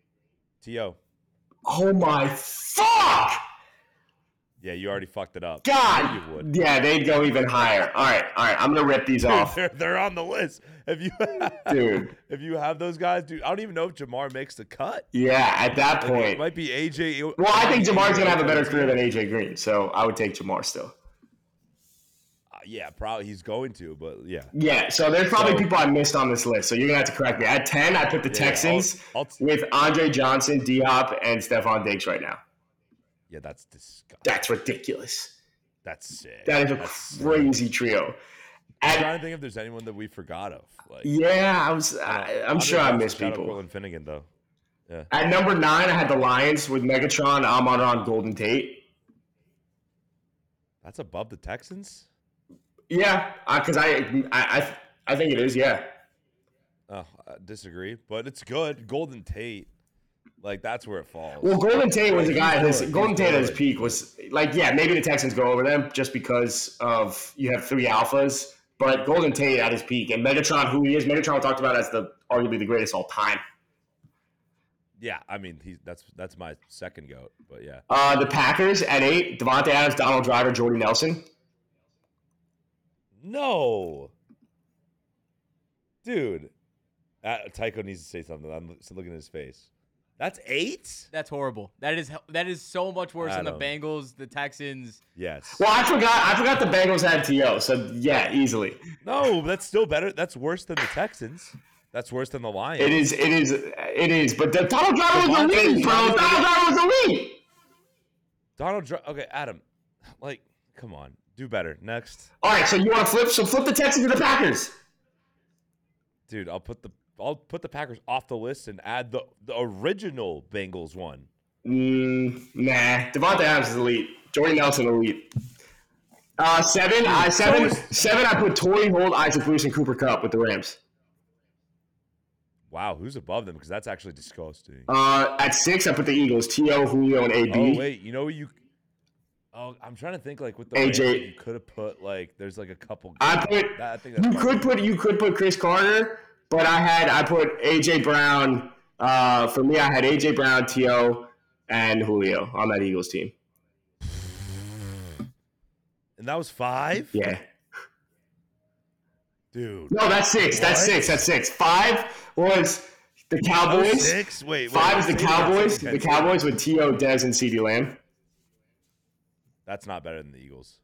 T O. Oh my fuck! Yeah, you already fucked it up. God! You would. Yeah, they'd go even higher. All right, all right. I'm gonna rip these Dude, off. They're, they're on the list. If you, dude, if you have those guys, dude, I don't even know if Jamar makes the cut. Yeah, at that point, it might be A J. Well, I think Jamar's gonna have a better career than A J Green, so I would take Jamar still. Uh, yeah, probably he's going to, but yeah. Yeah, so there's probably So- people I missed on this list, so you're gonna have to correct me. At ten, I put the Yeah, Texans I'll- I'll t- with Andre Johnson, D Hop, and Stephon Diggs right now. Yeah, that's disgusting. That's ridiculous. That's sick. That is a That's crazy trio. I'm At, trying to think if there's anyone that we forgot of. Like, yeah, I was. I, I'm Andre sure I Johnson, missed shout out people. Cortland Finnegan, though. Yeah. At number nine, I had the Lions with Megatron, Amon-Ra, Golden Tate. That's above the Texans? Yeah, because I, I, I, I think it is. Yeah. Oh, I disagree, but it's good. Golden Tate, like that's where it falls. Well, Golden Tate was a He's guy. His good. Golden He's Tate at his good. peak was like, yeah, maybe the Texans go over them just because of you have three alphas. But Golden Tate at his peak, and Megatron, who he is, Megatron talked about as the arguably the greatest all time. Yeah, I mean he's that's that's my second goat, but yeah. Uh, the Packers at eight: Devontae Adams, Donald Driver, Jordy Nelson. No, dude, uh, Tycho needs to say something. I'm looking at his face. That's eight. That's horrible. That is that is so much worse than the Adam. Bengals, the Texans. Yes. Well, I forgot. I forgot the Bengals had T O. So yeah, easily. No, that's still better. That's worse than the Texans. That's worse than the Lions. It is. It is. It is. But the Donald Driver was Devontae elite, bro. Adams- Donald Driver was elite. Donald Trump. Okay, Adam. Like, come on, do better. Next, All right. So you want to flip? So flip the Texans to the Packers. dude. I'll put the I'll put the Packers off the list and add the the original Bengals one. Mm, nah. Devontae Adams is elite. Jordy Nelson elite. Uh, seven. I seven. so is- seven. I put Torrey Holt, Isaac Bruce, and Cooper Kupp with the Rams. Wow, who's above them? Because that's actually disgusting. Uh, at six, I put the Eagles: T O, Julio, and A B. Oh wait, you know you. Oh, I'm trying to think like with the A Rams, J. you could have put like there's like a couple. I put. That- I think that's You probably- could put. You could put Chris Carter, but I had. I put A J Brown. Uh, for me, I had A J Brown, T O, and Julio on that Eagles team. And that was five. Yeah. Dude. No, that's six. That's What? six. That's six. Five was the That was Cowboys. six. Wait, wait. Five is the say that Cowboys. again. The Cowboys with T O, Dez, and CeeDee Lamb. That's not better than the Eagles.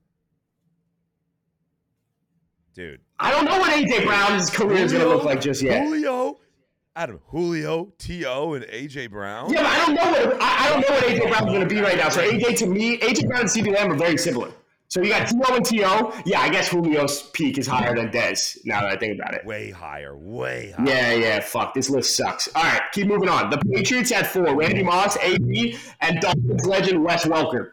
Dude. I don't know what A J Brown's career is going to look like just yet. Julio, Adam, Julio, T O, and A J Brown. Yeah, but I don't know what I, I don't know what A J Brown's going to be right now. So A J to me, A J Brown and CeeDee Lamb are very similar. So you got T O and T O. Yeah, I guess Julio's peak is higher than Dez. Now that I think about it. Way higher, way higher. Yeah, yeah. Fuck, this list sucks. All right, keep moving on. The Patriots had four: Randy Moss, A B, and Dolphins legend Wes Welker.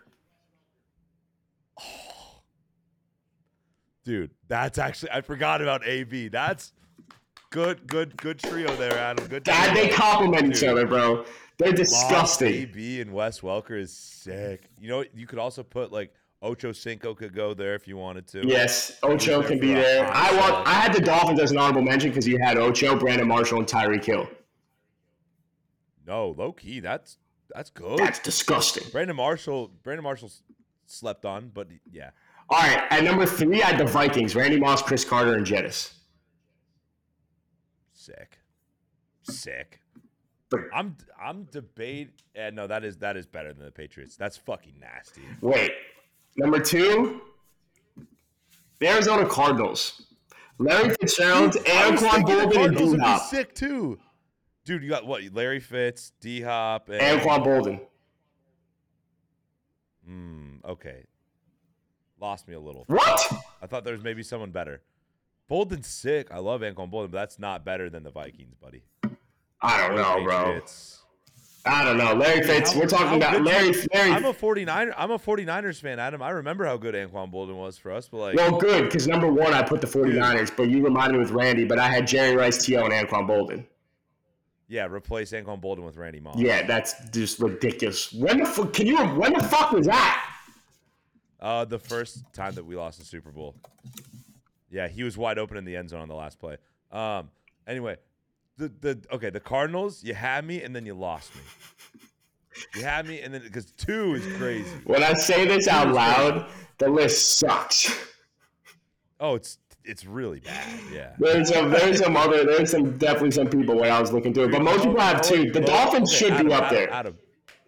Dude, that's actually I forgot about A B. That's good, good, good trio there, Adam. Good. God, trio. they complement each Dude. other, bro. They're Lost disgusting. A B and Wes Welker is sick. You know, you could also put like Ocho Cinco could go there if you wanted to. Yes, Ocho He's can there be for a there. hot I second. want. I had the Dolphins as an honorable mention because you had Ocho, Brandon Marshall, and Tyreek Hill. No, low key, that's that's good. That's disgusting. Brandon Marshall, Brandon Marshall s- slept on, but yeah, All right, at number three, I had the Vikings: Randy Moss, Chris Carter, and Jettis. sick, sick. But I'm I'm debate. Yeah, no, that is that is better than the Patriots. That's fucking nasty. wait, number two, the Arizona Cardinals: Larry Fitzgerald, I was Anquan thinking the Bolden, and Cardinals would be D-Hop. sick too. Dude, you got what? Larry Fitz, D Hop, and Anquan Bolden. Mm, okay. Lost me a little. What? I thought there was maybe someone better. Bolden's sick. I love Anquan Bolden, but that's not better than the Vikings, buddy. I don't know, bro. Patriots. I don't know. Larry Fitz. How- We're talking how about good Larry. do you- Larry. I'm a 49er. I'm a 49ers fan, Adam. I remember how good Anquan Bolden was for us, but like, Well, good, because number one, I put the 49ers, but you reminded me with Randy, but I had Jerry Rice, T O, and Anquan Bolden. yeah, replace Anquan Bolden with Randy Moss. Yeah, that's just ridiculous. When the fuck, can you, when the fuck was that? Uh, the first time that we lost the Super Bowl. Yeah, he was wide open in the end zone on the last play. Um, anyway, the the okay, the Cardinals, you had me and then you lost me. You had me and then because two is crazy. When I say this out loud, the list sucks. Oh, it's it's really bad. Yeah. There's some, there's some other, there's some definitely some people when I was looking through it, but most people have two. The Low- Dolphins okay, should Adam, be up Adam, there. Adam,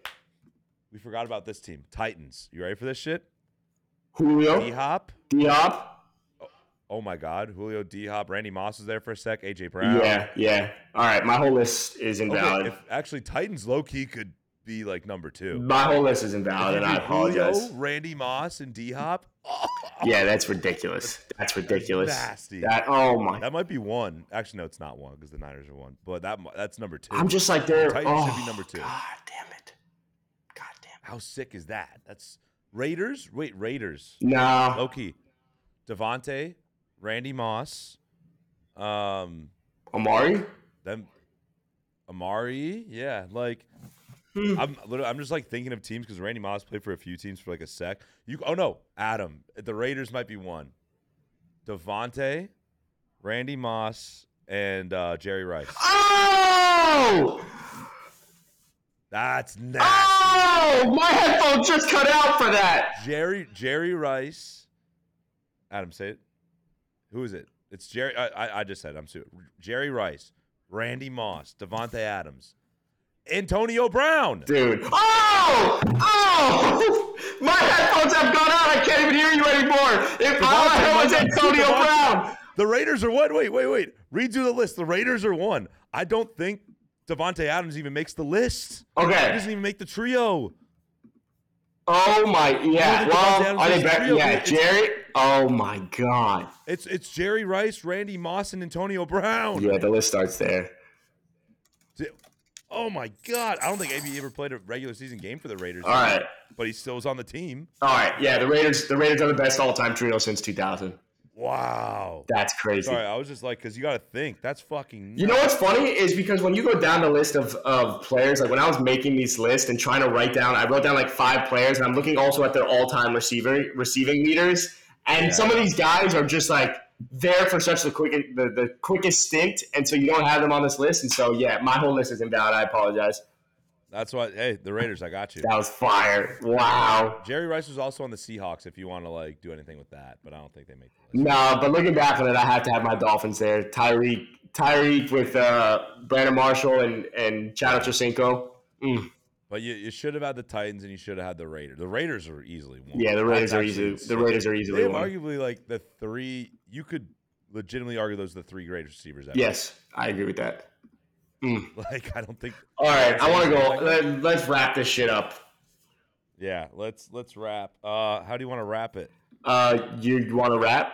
we forgot about this team, Titans. You ready for this shit? D Julio, Hop. D Hop. Oh my God, Julio, D Hop, Randy Moss was there for a sec. A J Brown. Yeah, yeah. All right, my whole list is invalid. Okay, if actually Titans low key could be like number two. My whole list is invalid, and I apologize. Julio, Randy Moss, and D Hop. Yeah, that's ridiculous. That's ridiculous. Nasty. That oh my. That might be one. Actually, no, it's not one because the Niners are one. But that that's number two. I'm just like they're. Titans Oh, should be number two. God damn it. God damn it. How sick is that? That's Raiders. Wait, Raiders. No. Low key. Devontae, Randy Moss, um, Amari. them, Amari. Yeah, like. Hmm. I'm literally, I'm just like thinking of teams because Randy Moss played for a few teams for like a sec. You oh no, Adam, the Raiders might be one. Devontae, Randy Moss, and uh, Jerry Rice. Oh! That's nasty. Oh! My headphones just cut out for that. Jerry Jerry Rice. Adam, say it. Who is it? It's Jerry. I I, I just said it. I'm su- Jerry Rice, Randy Moss, Devontae Adams, Antonio Brown. Dude. Oh! Oh! My headphones have gone out. I can't even hear you anymore. If all I heard was Antonio Brown. The Raiders are one. Wait, wait, wait. Redo the list. The Raiders are one. I don't think Devontae Adams even makes the list. He Okay. doesn't even make the trio. Oh my, yeah. think Devontae Well, Adams are they is better? real, Yeah, but it's- Jerry. Oh my God. It's it's Jerry Rice, Randy Moss, and Antonio Brown. Yeah, the list starts there. Oh my God. I don't think A B ever played a regular season game for the Raiders. All right. But he still was on the team. All right. Yeah, the Raiders. The Raiders are the best all-time trio since two thousand. Wow. That's crazy. Sorry, I was just like, because you got to think. That's fucking nuts. You know what's funny is because when you go down the list of, of players, like when I was making these lists and trying to write down, I wrote down like five players, and I'm looking also at their all-time receiver receiving leaders, and Yeah. some of these guys are just like there for such the quick the, the quickest stint, and so you don't have them on this list, and so yeah, my whole list is invalid. I apologize. That's why, hey, the Raiders, I got you. That was fire. Wow. Jerry Rice was also on the Seahawks if you want to like do anything with that, but I don't think they make the list. No, but looking back on it, I have to have my Dolphins there. Tyreek, Tyreek with uh, Brandon Marshall and and Chad Ochocinco. Mm. But you, you should have had the Titans and you should have had the Raiders. The Raiders are easily one. Yeah, the Raiders That's are actually easily insane. the Raiders are They easily have one. arguably like the three. You could legitimately argue those are the three greatest receivers ever. Yes, I agree with that. Mm. Like, I don't think. All right, I want to go. Like, Let, let's wrap this shit up. yeah, let's let's wrap. Uh, how do you want to wrap it? Uh, you, you want to wrap?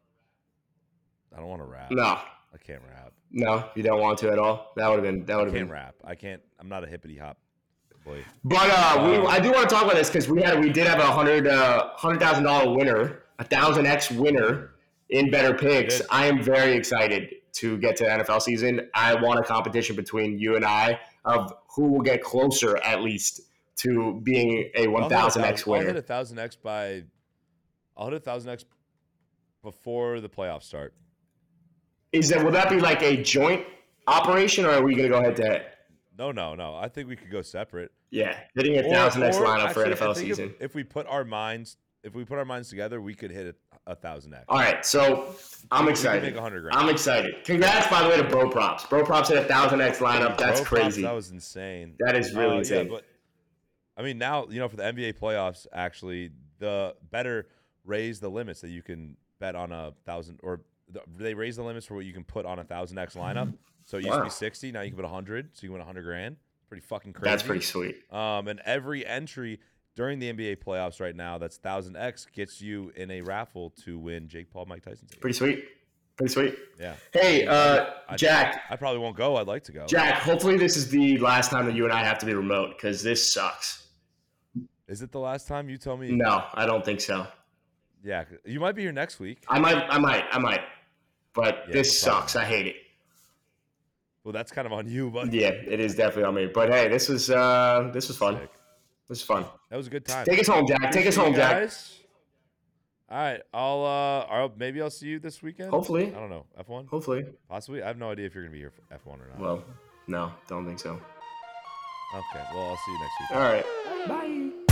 I don't want to rap. No, I can't rap. no, you don't want to at all. That would have been. That I would have can't been. rap. I can't. I'm not a hippity hop boy. But uh, we, Um, I do want to talk about this because we had we did have a hundred uh hundred thousand dollar winner, a thousand X winner in Better Picks. did. I am very excited to get to the N F L season. I want a competition between you and I of who will get closer at least to being a one thousand X I'll hit winner. a thousand X by. I'll hit a thousand X before the playoffs start. Is that will that be like a joint operation, or are we going to go head to head? No, no, no. I think we could go separate. Yeah, hitting a Or- thousand X or lineup for actually, N F L I think if- season. If, we put our minds, if we put our minds together, we could hit a, a thousand X. All right, so I'm We could excited. make a hundred grand. I'm excited. Congrats, by the way, to Bro Props. Bro Props hit a thousand X lineup. That's Bro, props, crazy. That was insane. That is really Uh, insane. Yeah, but I mean, now you know for the N B A playoffs, actually, the better raise the limits that you can bet on a thousand, or the, they raise the limits for what you can put on a thousand X lineup. So it used to Wow. be sixty, now you can put a hundred, so you can win a hundred grand. Pretty fucking crazy. That's pretty sweet. Um, and every entry during the N B A playoffs right now, that's thousand X gets you in a raffle to win Jake Paul, Mike Tyson. tickets. Pretty sweet. Pretty sweet. Yeah. Hey, uh, I- Jack. I probably won't go. I'd like to go. Jack, hopefully this is the last time that you and I have to be remote because this sucks. Is it the last time you tell me? No, I don't think so. Yeah, you might be here next week. I might, I might, I might. But Yeah, this probably. sucks. I hate it. Well, that's kind of on you, but Yeah, it is definitely on me. But hey, this was uh, this was fun. Sick. This was fun. that was a good time. Take us home, Jack. Take us Appreciate home, you Jack. guys. All right, I'll uh, I'll, maybe I'll see you this weekend. Hopefully. I don't know. F one, Hopefully. possibly. I have no idea if you're gonna be here for F one or not. Well, no, don't think so. Okay, well I'll see you next week. All right. Bye.